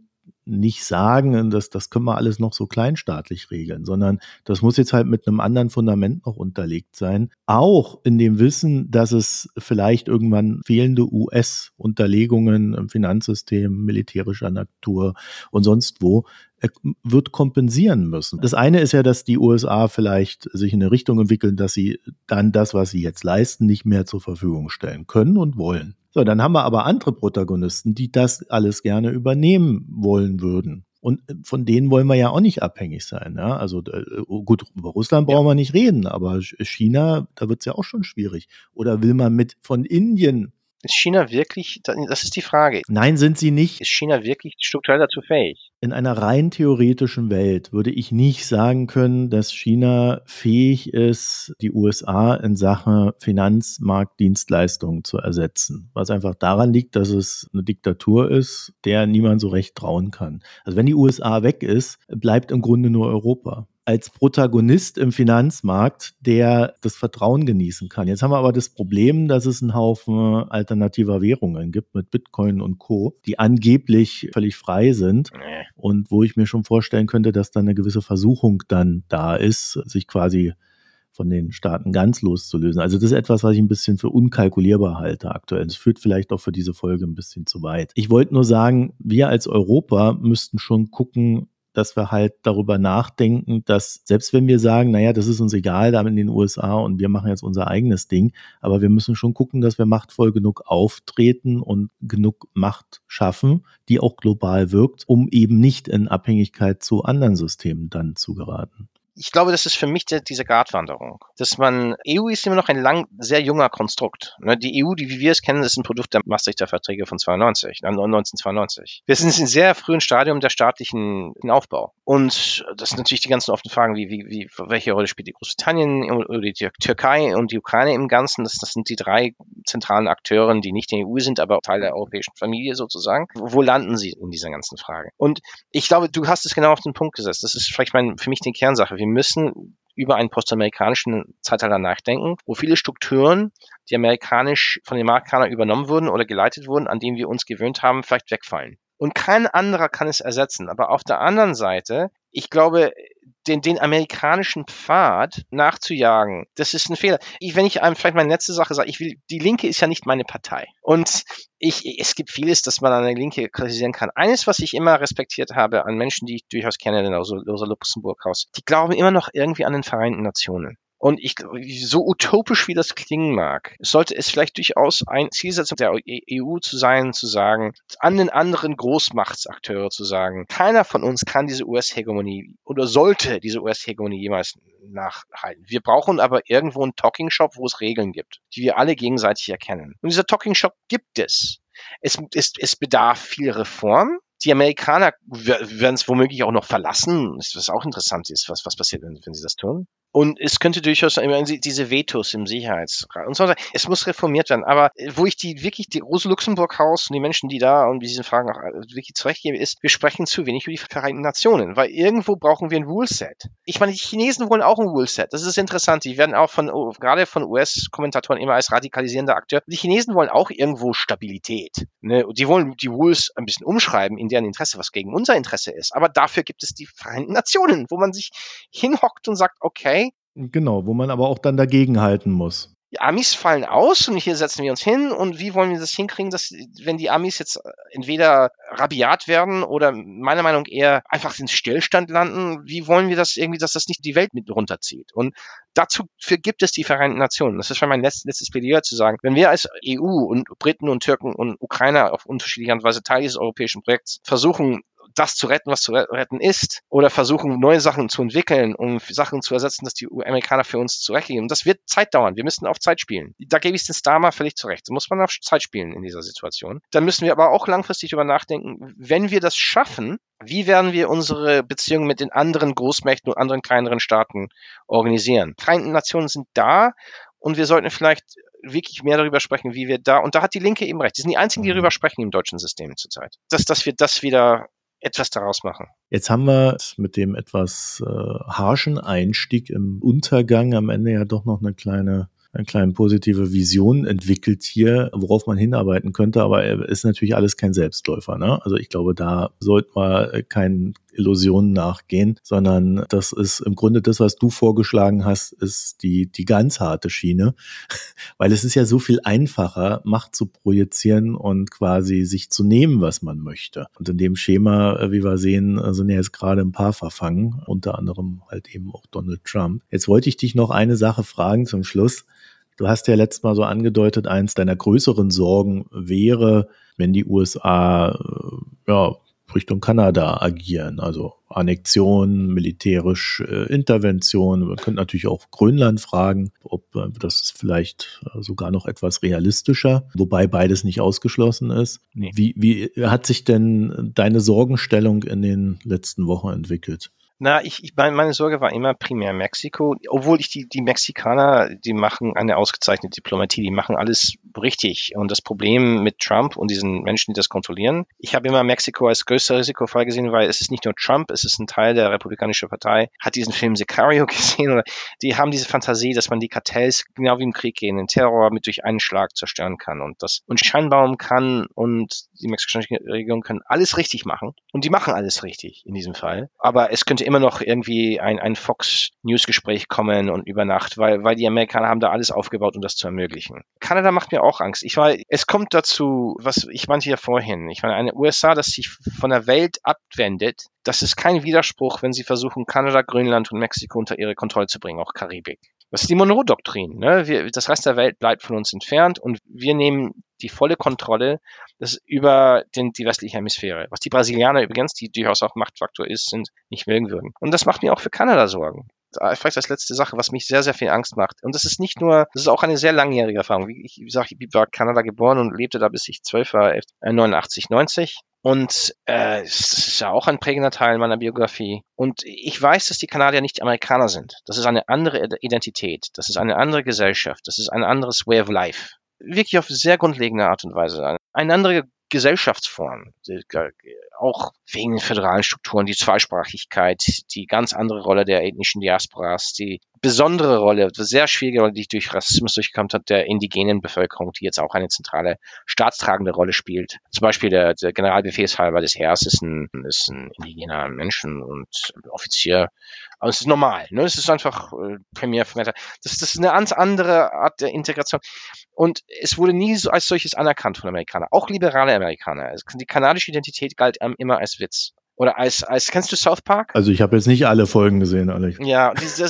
nicht sagen, das können wir alles noch so kleinstaatlich regeln, sondern das muss jetzt halt mit einem anderen Fundament noch unterlegt sein. Auch in dem Wissen, dass es vielleicht irgendwann fehlende US-Unterlegungen im Finanzsystem, militärischer Natur und sonst wo wird kompensieren müssen. Das eine ist ja, dass die USA vielleicht sich in eine Richtung entwickeln, dass sie dann das, was sie jetzt leisten, nicht mehr zur Verfügung stellen können und wollen. So, dann haben wir aber andere Protagonisten, die das alles gerne übernehmen wollen würden. Und von denen wollen wir ja auch nicht abhängig sein. Ja? Also gut, über Russland brauchen wir nicht reden, aber China, da wird es ja auch schon schwierig. Oder will man von Indien... Ist China wirklich, das ist die Frage. Nein, sind sie nicht. Ist China wirklich strukturell dazu fähig? In einer rein theoretischen Welt würde ich nicht sagen können, dass China fähig ist, die USA in Sachen Finanzmarktdienstleistungen zu ersetzen. Was einfach daran liegt, dass es eine Diktatur ist, der niemand so recht trauen kann. Also wenn die USA weg ist, bleibt im Grunde nur Europa als Protagonist im Finanzmarkt, der das Vertrauen genießen kann. Jetzt haben wir aber das Problem, dass es einen Haufen alternativer Währungen gibt mit Bitcoin und Co., die angeblich völlig frei sind und wo ich mir schon vorstellen könnte, dass da eine gewisse Versuchung dann da ist, sich quasi von den Staaten ganz loszulösen. Also das ist etwas, was ich ein bisschen für unkalkulierbar halte aktuell. Das führt vielleicht auch für diese Folge ein bisschen zu weit. Ich wollte nur sagen, wir als Europa müssten schon gucken, dass wir halt darüber nachdenken, dass selbst wenn wir sagen, naja, das ist uns egal, da in den USA und wir machen jetzt unser eigenes Ding, aber wir müssen schon gucken, dass wir machtvoll genug auftreten und genug Macht schaffen, die auch global wirkt, um eben nicht in Abhängigkeit zu anderen Systemen dann zu geraten. Ich glaube, das ist für mich diese Gratwanderung. EU ist immer noch ein sehr junger Konstrukt. Die EU, wie wir es kennen, ist ein Produkt der Maastrichter Verträge von 1992. Wir sind in einem sehr frühen Stadium der staatlichen Aufbau. Und das sind natürlich die ganzen offenen Fragen, wie welche Rolle spielt die Großbritannien oder die Türkei und die Ukraine im Ganzen. Das sind die drei zentralen Akteure, die nicht in der EU sind, aber Teil der europäischen Familie sozusagen. Wo landen sie in dieser ganzen Frage? Und ich glaube, du hast es genau auf den Punkt gesetzt. Das ist vielleicht für mich die Kernsache. Wir müssen über einen postamerikanischen Zeitalter nachdenken, wo viele Strukturen, die amerikanisch von den Amerikanern übernommen wurden oder geleitet wurden, an denen wir uns gewöhnt haben, vielleicht wegfallen. Und kein anderer kann es ersetzen. Aber auf der anderen Seite, ich glaube, den amerikanischen Pfad nachzujagen, das ist ein Fehler. Wenn ich einem vielleicht meine letzte Sache sage, die Linke ist ja nicht meine Partei. Und es gibt vieles, das man an der Linke kritisieren kann. Eines, was ich immer respektiert habe an Menschen, die ich durchaus kenne, also Rosa Luxemburg-Haus, die glauben immer noch irgendwie an den Vereinten Nationen. Und so utopisch wie das klingen mag, sollte es vielleicht durchaus ein Zielsetzung der EU zu sein, zu sagen, an den anderen Großmachtsakteure zu sagen, keiner von uns kann diese US-Hegemonie oder sollte diese US-Hegemonie jemals nachhalten. Wir brauchen aber irgendwo einen Talking-Shop, wo es Regeln gibt, die wir alle gegenseitig erkennen. Und dieser Talking-Shop gibt es. Es bedarf viel Reform. Die Amerikaner werden es womöglich auch noch verlassen, was auch interessant ist, was passiert, wenn sie das tun. Und es könnte durchaus diese Vetos im Sicherheitsrat und so weiter. Es muss reformiert werden. Aber wo ich die Rosa Luxemburg-Haus und die Menschen, die da und diese Fragen auch wirklich zurechtgebe, ist, wir sprechen zu wenig über die Vereinten Nationen, weil irgendwo brauchen wir ein Rule-Set. Ich meine, die Chinesen wollen auch ein Rule-Set. Das ist interessant. Die werden auch gerade von US-Kommentatoren immer als radikalisierender Akteur. Die Chinesen wollen auch irgendwo Stabilität. Ne? Die wollen die Rules ein bisschen umschreiben in deren Interesse, was gegen unser Interesse ist. Aber dafür gibt es die Vereinten Nationen, wo man sich hinhockt und sagt, okay, genau, wo man aber auch dann dagegenhalten muss. Die Amis fallen aus und hier setzen wir uns hin und wie wollen wir das hinkriegen, dass wenn die Amis jetzt entweder rabiat werden oder meiner Meinung nach eher einfach in Stillstand landen, wie wollen wir das irgendwie, dass das nicht die Welt mit runterzieht? Und dafür gibt es die Vereinten Nationen. Das ist schon mein letztes Plädoyer zu sagen, wenn wir als EU und Briten und Türken und Ukrainer auf unterschiedliche Art und Weise Teil dieses europäischen Projekts versuchen, das zu retten, was zu retten ist, oder versuchen, neue Sachen zu entwickeln, um Sachen zu ersetzen, dass die Amerikaner für uns zurechtlegen. Und das wird Zeit dauern. Wir müssen auf Zeit spielen. Da gebe ich den Starmer völlig zurecht. Da muss man auf Zeit spielen in dieser Situation. Dann müssen wir aber auch langfristig darüber nachdenken, wenn wir das schaffen, wie werden wir unsere Beziehungen mit den anderen Großmächten und anderen kleineren Staaten organisieren? Die Vereinten Nationen sind da und wir sollten vielleicht wirklich mehr darüber sprechen, wie wir da, und da hat die Linke eben recht. Die sind die einzigen, die darüber sprechen im deutschen System zurzeit. Dass wir das wieder etwas daraus machen. Jetzt haben wir mit dem etwas harschen Einstieg im Untergang am Ende ja doch noch eine kleine eine kleine positive Vision entwickelt hier, worauf man hinarbeiten könnte, aber ist natürlich alles kein Selbstläufer, ne? Also ich glaube, da sollte man keinen Illusionen nachgehen, sondern das ist im Grunde das, was du vorgeschlagen hast, ist die ganz harte Schiene, weil es ist ja so viel einfacher, Macht zu projizieren und quasi sich zu nehmen, was man möchte. Und in dem Schema, wie wir sehen, sind ja jetzt gerade ein paar verfangen, unter anderem halt eben auch Donald Trump. Jetzt wollte ich dich noch eine Sache fragen zum Schluss. Du hast ja letztes Mal so angedeutet, eins deiner größeren Sorgen wäre, wenn die USA Richtung Kanada agieren, also Annexion, militärische Intervention. Wir könnten natürlich auch Grönland fragen, ob das ist vielleicht sogar noch etwas realistischer, wobei beides nicht ausgeschlossen ist. Nee. Wie hat sich denn deine Sorgenstellung in den letzten Wochen entwickelt? Na, meine Sorge war immer primär Mexiko, obwohl ich die Mexikaner, die machen eine ausgezeichnete Diplomatie, die machen alles richtig. Und das Problem mit Trump und diesen Menschen, die das kontrollieren, ich habe immer Mexiko als größter Risikofall gesehen, weil es ist nicht nur Trump, es ist ein Teil der Republikanischen Partei, hat diesen Film Sicario gesehen, oder die haben diese Fantasie, dass man die Kartells genau wie im Krieg gehen, den Terror mit durch einen Schlag zerstören kann und Scheinbaum kann und die mexikanische Regierung können alles richtig machen und die machen alles richtig in diesem Fall. Aber es könnte immer noch irgendwie ein Fox-News-Gespräch kommen und über Nacht, weil die Amerikaner haben da alles aufgebaut, um das zu ermöglichen. Kanada macht mir auch Angst. Es kommt dazu, was ich meinte ja vorhin. Ich meine, eine USA, das sich von der Welt abwendet, das ist kein Widerspruch, wenn sie versuchen, Kanada, Grönland und Mexiko unter ihre Kontrolle zu bringen, auch Karibik. Das ist die Monroe-Doktrin. Ne? Das Rest der Welt bleibt von uns entfernt und wir nehmen die volle Kontrolle über die westliche Hemisphäre. Was die Brasilianer übrigens, die durchaus auch Machtfaktor sind, nicht mögen würden. Und das macht mir auch für Kanada Sorgen. Vielleicht als letzte Sache, was mich sehr, sehr viel Angst macht. Und das ist auch eine sehr langjährige Erfahrung. Wie ich sage, ich war in Kanada geboren und lebte da, bis ich 12 war, 89, 90. Und das ist ja auch ein prägender Teil meiner Biografie. Und ich weiß, dass die Kanadier nicht Amerikaner sind. Das ist eine andere Identität. Das ist eine andere Gesellschaft. Das ist ein anderes Way of Life. Wirklich auf sehr grundlegende Art und Weise. Eine andere Gesellschaftsform, auch wegen den föderalen Strukturen, die Zweisprachigkeit, die ganz andere Rolle der ethnischen Diasporas, die besondere Rolle, sehr schwierige Rolle, die durch Rassismus durchkommt hat, der indigenen Bevölkerung, die jetzt auch eine zentrale staatstragende Rolle spielt. Zum Beispiel der Generalbefehlshaber des Heeres ist ein indigener Mensch und Offizier. Aber es ist normal, ne? Es ist einfach Premier. Das ist eine ganz andere Art der Integration. Und es wurde nie so als solches anerkannt von Amerikanern, auch liberale Amerikaner. Die kanadische Identität galt immer als Witz. Oder kennst du South Park? Also ich habe jetzt nicht alle Folgen gesehen, Alex. Ja,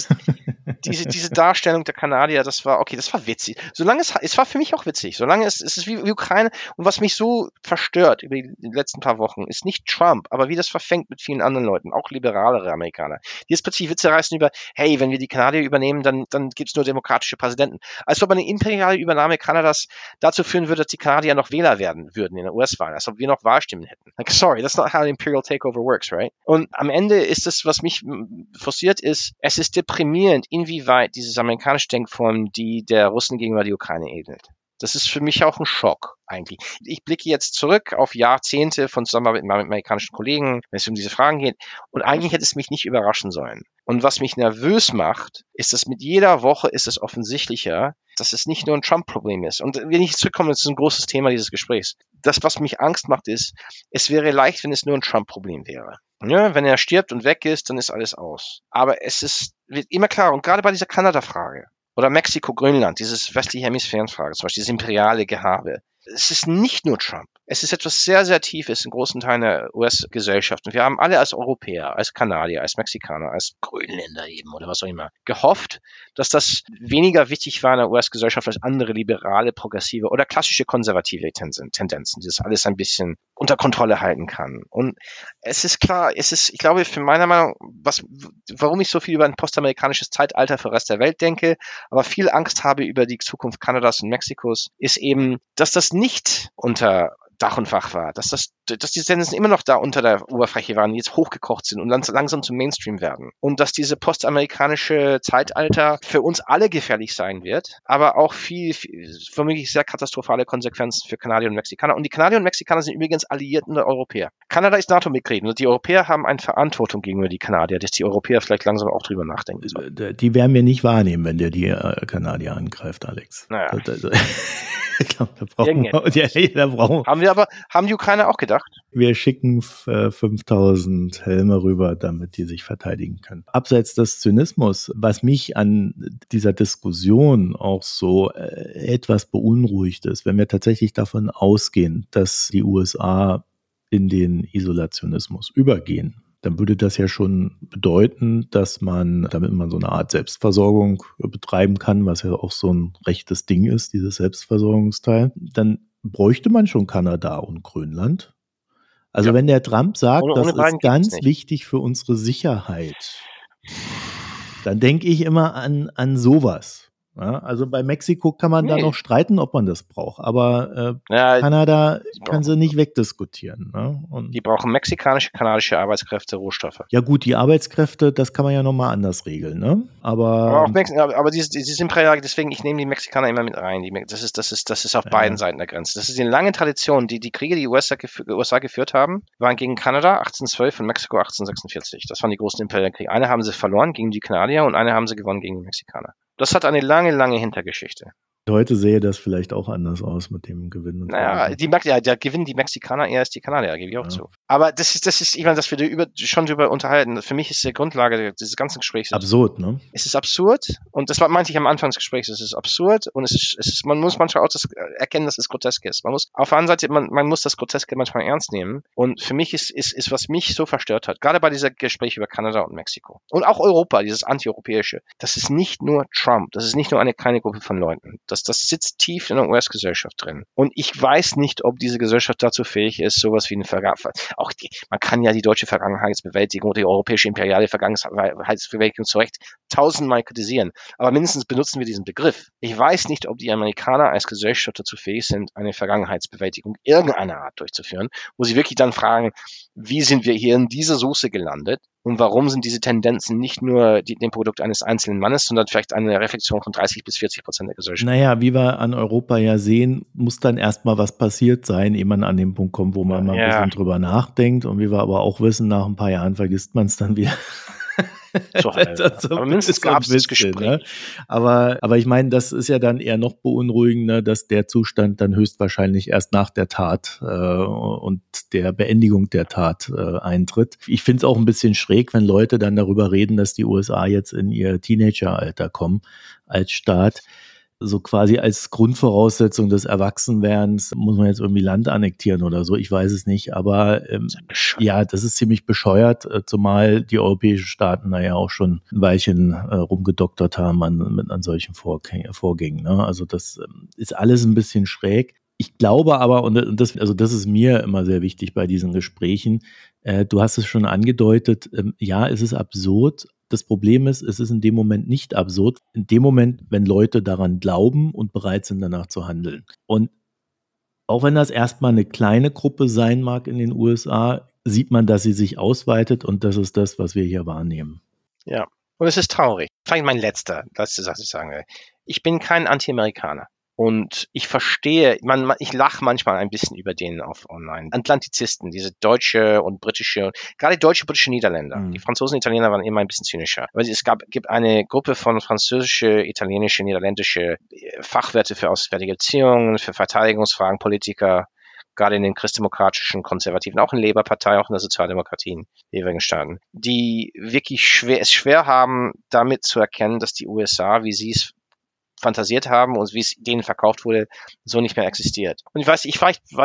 diese Darstellung der Kanadier, das war witzig. Es war für mich auch witzig. Solange es ist wie Ukraine. Und was mich so verstört über die letzten paar Wochen, ist nicht Trump, aber wie das verfängt mit vielen anderen Leuten, auch liberalere Amerikaner, die jetzt plötzlich Witze reißen über, hey, wenn wir die Kanadier übernehmen, dann gibt's nur demokratische Präsidenten. Als ob eine imperiale Übernahme Kanadas dazu führen würde, dass die Kanadier noch Wähler werden würden in der US-Wahl, als ob wir noch Wahlstimmen hätten. Like, sorry, that's not how an imperial takeover works, right? Und am Ende ist es, was mich frustriert ist, es ist deprimierend, inwieweit diese amerikanische Denkform, die der Russen gegenüber die Ukraine ähnelt. Das ist für mich auch ein Schock, eigentlich. Ich blicke jetzt zurück auf Jahrzehnte von Zusammenarbeit mit amerikanischen Kollegen, wenn es um diese Fragen geht. Und eigentlich hätte es mich nicht überraschen sollen. Und was mich nervös macht, ist, dass mit jeder Woche ist es offensichtlicher, dass es nicht nur ein Trump-Problem ist. Und wenn ich zurückkomme, das ist ein großes Thema dieses Gesprächs. Das, was mich Angst macht, ist, es wäre leicht, wenn es nur ein Trump-Problem wäre. Ja, wenn er stirbt und weg ist, dann ist alles aus. Aber wird immer klarer. Und gerade bei dieser Kanada-Frage oder Mexiko-Grönland, dieses westliche Hemisphärenfrage, zum Beispiel dieses imperiale Gehabe. Es ist nicht nur Trump. Es ist etwas sehr, sehr Tiefes in großen Teilen der US-Gesellschaft. Und wir haben alle als Europäer, als Kanadier, als Mexikaner, als Grönländer eben oder was auch immer gehofft, dass das weniger wichtig war in der US-Gesellschaft als andere liberale, progressive oder klassische konservative Tendenzen, die das alles ein bisschen unter Kontrolle halten kann. Und es ist klar, ich glaube, für meiner Meinung, warum ich so viel über ein postamerikanisches Zeitalter für den Rest der Welt denke, aber viel Angst habe über die Zukunft Kanadas und Mexikos, ist eben, dass das nicht unter Dach und Fach war, dass die Sentenzen immer noch da unter der Oberfläche waren, die jetzt hochgekocht sind und dann langsam zum Mainstream werden. Und dass diese postamerikanische Zeitalter für uns alle gefährlich sein wird, aber auch viel womöglich sehr katastrophale Konsequenzen für Kanadier und Mexikaner. Und die Kanadier und Mexikaner sind übrigens Alliierten der Europäer. Kanada ist NATO-Mitglied und die Europäer haben eine Verantwortung gegenüber die Kanadier, dass die Europäer vielleicht langsam auch drüber nachdenken sollen. Die werden wir nicht wahrnehmen, wenn der die Kanadier angreift, Alex. Naja. Ich glaube, da brauchen haben die Ukrainer auch gedacht? Wir schicken 5000 Helme rüber, damit die sich verteidigen können. Abseits des Zynismus, was mich an dieser Diskussion auch so etwas beunruhigt ist, wenn wir tatsächlich davon ausgehen, dass die USA in den Isolationismus übergehen, dann würde das ja schon bedeuten, dass damit man so eine Art Selbstversorgung betreiben kann, was ja auch so ein rechtes Ding ist, dieses Selbstversorgungsteil, dann bräuchte man schon Kanada und Grönland. Also wenn der Trump sagt, das ist ganz wichtig für unsere Sicherheit, dann denke ich immer an sowas. Ja, also bei Mexiko kann man da noch streiten, ob man das braucht, aber Kanada kann sie nicht wegdiskutieren. Ne? Und die brauchen mexikanische, kanadische Arbeitskräfte, Rohstoffe. Ja gut, die Arbeitskräfte, das kann man ja nochmal anders regeln, ne? Aber die sind deswegen, ich nehme die Mexikaner immer mit rein. Das ist auf beiden Seiten der Grenze. Das ist die lange Tradition, die Kriege, die USA geführt haben, waren gegen Kanada 1812 und Mexiko 1846. Das waren die großen Imperialkriege. Eine haben sie verloren gegen die Kanadier und eine haben sie gewonnen gegen die Mexikaner. Das hat eine lange, lange Hintergeschichte. Heute sähe das vielleicht auch anders aus mit dem Gewinn. Naja, da gewinnen die Mexikaner eher als die Kanadier, gebe ich auch zu. Aber das ist, ich meine, dass wir schon drüber unterhalten. Für mich ist die Grundlage dieses ganzen Gesprächs absurd, ne? Es ist absurd und das meinte ich am Anfang des Gesprächs. Es ist absurd und man muss manchmal auch erkennen, dass es grotesk ist. Auf der anderen Seite, man muss das Groteske manchmal ernst nehmen. Und für mich ist was mich so verstört hat, gerade bei dieser Gespräch über Kanada und Mexiko und auch Europa, dieses antieuropäische, das ist nicht nur Trump, das ist nicht nur eine kleine Gruppe von Leuten. Das sitzt tief in der US-Gesellschaft drin. Und ich weiß nicht, ob diese Gesellschaft dazu fähig ist, sowas wie eine man kann ja die deutsche Vergangenheitsbewältigung oder die europäische imperiale Vergangenheitsbewältigung zu Recht tausendmal kritisieren. Aber mindestens benutzen wir diesen Begriff. Ich weiß nicht, ob die Amerikaner als Gesellschaft dazu fähig sind, eine Vergangenheitsbewältigung irgendeiner Art durchzuführen, wo sie wirklich dann fragen, wie sind wir hier in dieser Soße gelandet? Und warum sind diese Tendenzen nicht nur dem Produkt eines einzelnen Mannes, sondern vielleicht eine Reflexion von 30-40% der Gesellschaft? Naja, wie wir an Europa ja sehen, muss dann erstmal was passiert sein, ehe man an den Punkt kommt, wo man mal ein bisschen drüber nachdenkt. Und wie wir aber auch wissen, nach ein paar Jahren vergisst man es dann wieder. Aber mindestens gab es das Gespräch. Ne? Aber ich meine, das ist ja dann eher noch beunruhigender, dass der Zustand dann höchstwahrscheinlich erst nach der Tat und der Beendigung der Tat eintritt. Ich finde es auch ein bisschen schräg, wenn Leute dann darüber reden, dass die USA jetzt in ihr Teenageralter kommen als Staat. So quasi als Grundvoraussetzung des Erwachsenwerdens muss man jetzt irgendwie Land annektieren oder so, ich weiß es nicht, aber das ist ziemlich bescheuert, zumal die europäischen Staaten da ja auch schon ein Weilchen rumgedoktert haben an solchen Vorgängen. Ne? Also das ist alles ein bisschen schräg. Ich glaube aber, und das ist mir immer sehr wichtig bei diesen Gesprächen, du hast es schon angedeutet, es ist absurd. Das Problem ist, es ist in dem Moment nicht absurd, in dem Moment, wenn Leute daran glauben und bereit sind, danach zu handeln. Und auch wenn das erstmal eine kleine Gruppe sein mag in den USA, sieht man, dass sie sich ausweitet und das ist das, was wir hier wahrnehmen. Ja, und es ist traurig. Vielleicht mein letzte Satz, was ich sagen will. Ich bin kein Anti-Amerikaner. Und ich verstehe, ich lache manchmal ein bisschen über den auf online. Atlantizisten, diese deutsche und britische, gerade deutsche, britische Niederländer. Die Franzosen und Italiener waren immer ein bisschen zynischer. Aber es gibt eine Gruppe von französische, italienische, niederländische Fachwerte für auswärtige Beziehungen, für Verteidigungsfragen, Politiker, gerade in den christdemokratischen, konservativen, auch in der Labour-Partei, auch in der Sozialdemokratie in den jeweiligen Staaten, die wirklich es schwer haben, damit zu erkennen, dass die USA, wie sie es fantasiert haben und wie es denen verkauft wurde, so nicht mehr existiert. Und ich weiß, ich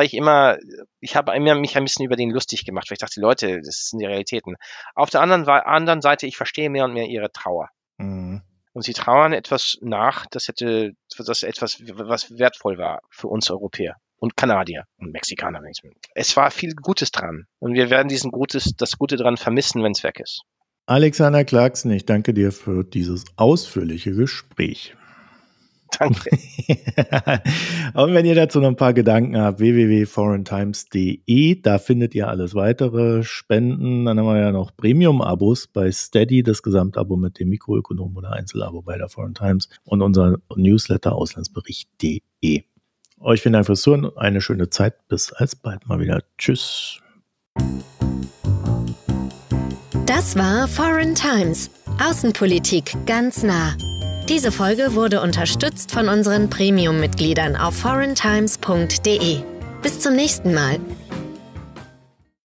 habe immer mich ein bisschen über den lustig gemacht, weil ich dachte, Leute, das sind die Realitäten. Auf der anderen Seite, ich verstehe mehr und mehr ihre Trauer. Mhm. Und sie trauern etwas nach, was wertvoll war für uns Europäer und Kanadier und Mexikaner. Es war viel Gutes dran. Und wir werden das Gute dran vermissen, wenn es weg ist. Alexander Clarkson, ich danke dir für dieses ausführliche Gespräch. Danke. Und wenn ihr dazu noch ein paar Gedanken habt, www.foreigntimes.de, da findet ihr alles weitere Spenden. Dann haben wir ja noch Premium-Abos bei Steady, das Gesamtabo mit dem Mikroökonom oder Einzelabo bei der Foreign Times und unser Newsletter auslandsbericht.de. Euch vielen Dank fürs Zuhören, eine schöne Zeit, bis alsbald mal wieder. Tschüss. Das war Foreign Times, Außenpolitik ganz nah. Diese Folge wurde unterstützt von unseren Premium-Mitgliedern auf foreigntimes.de. Bis zum nächsten Mal.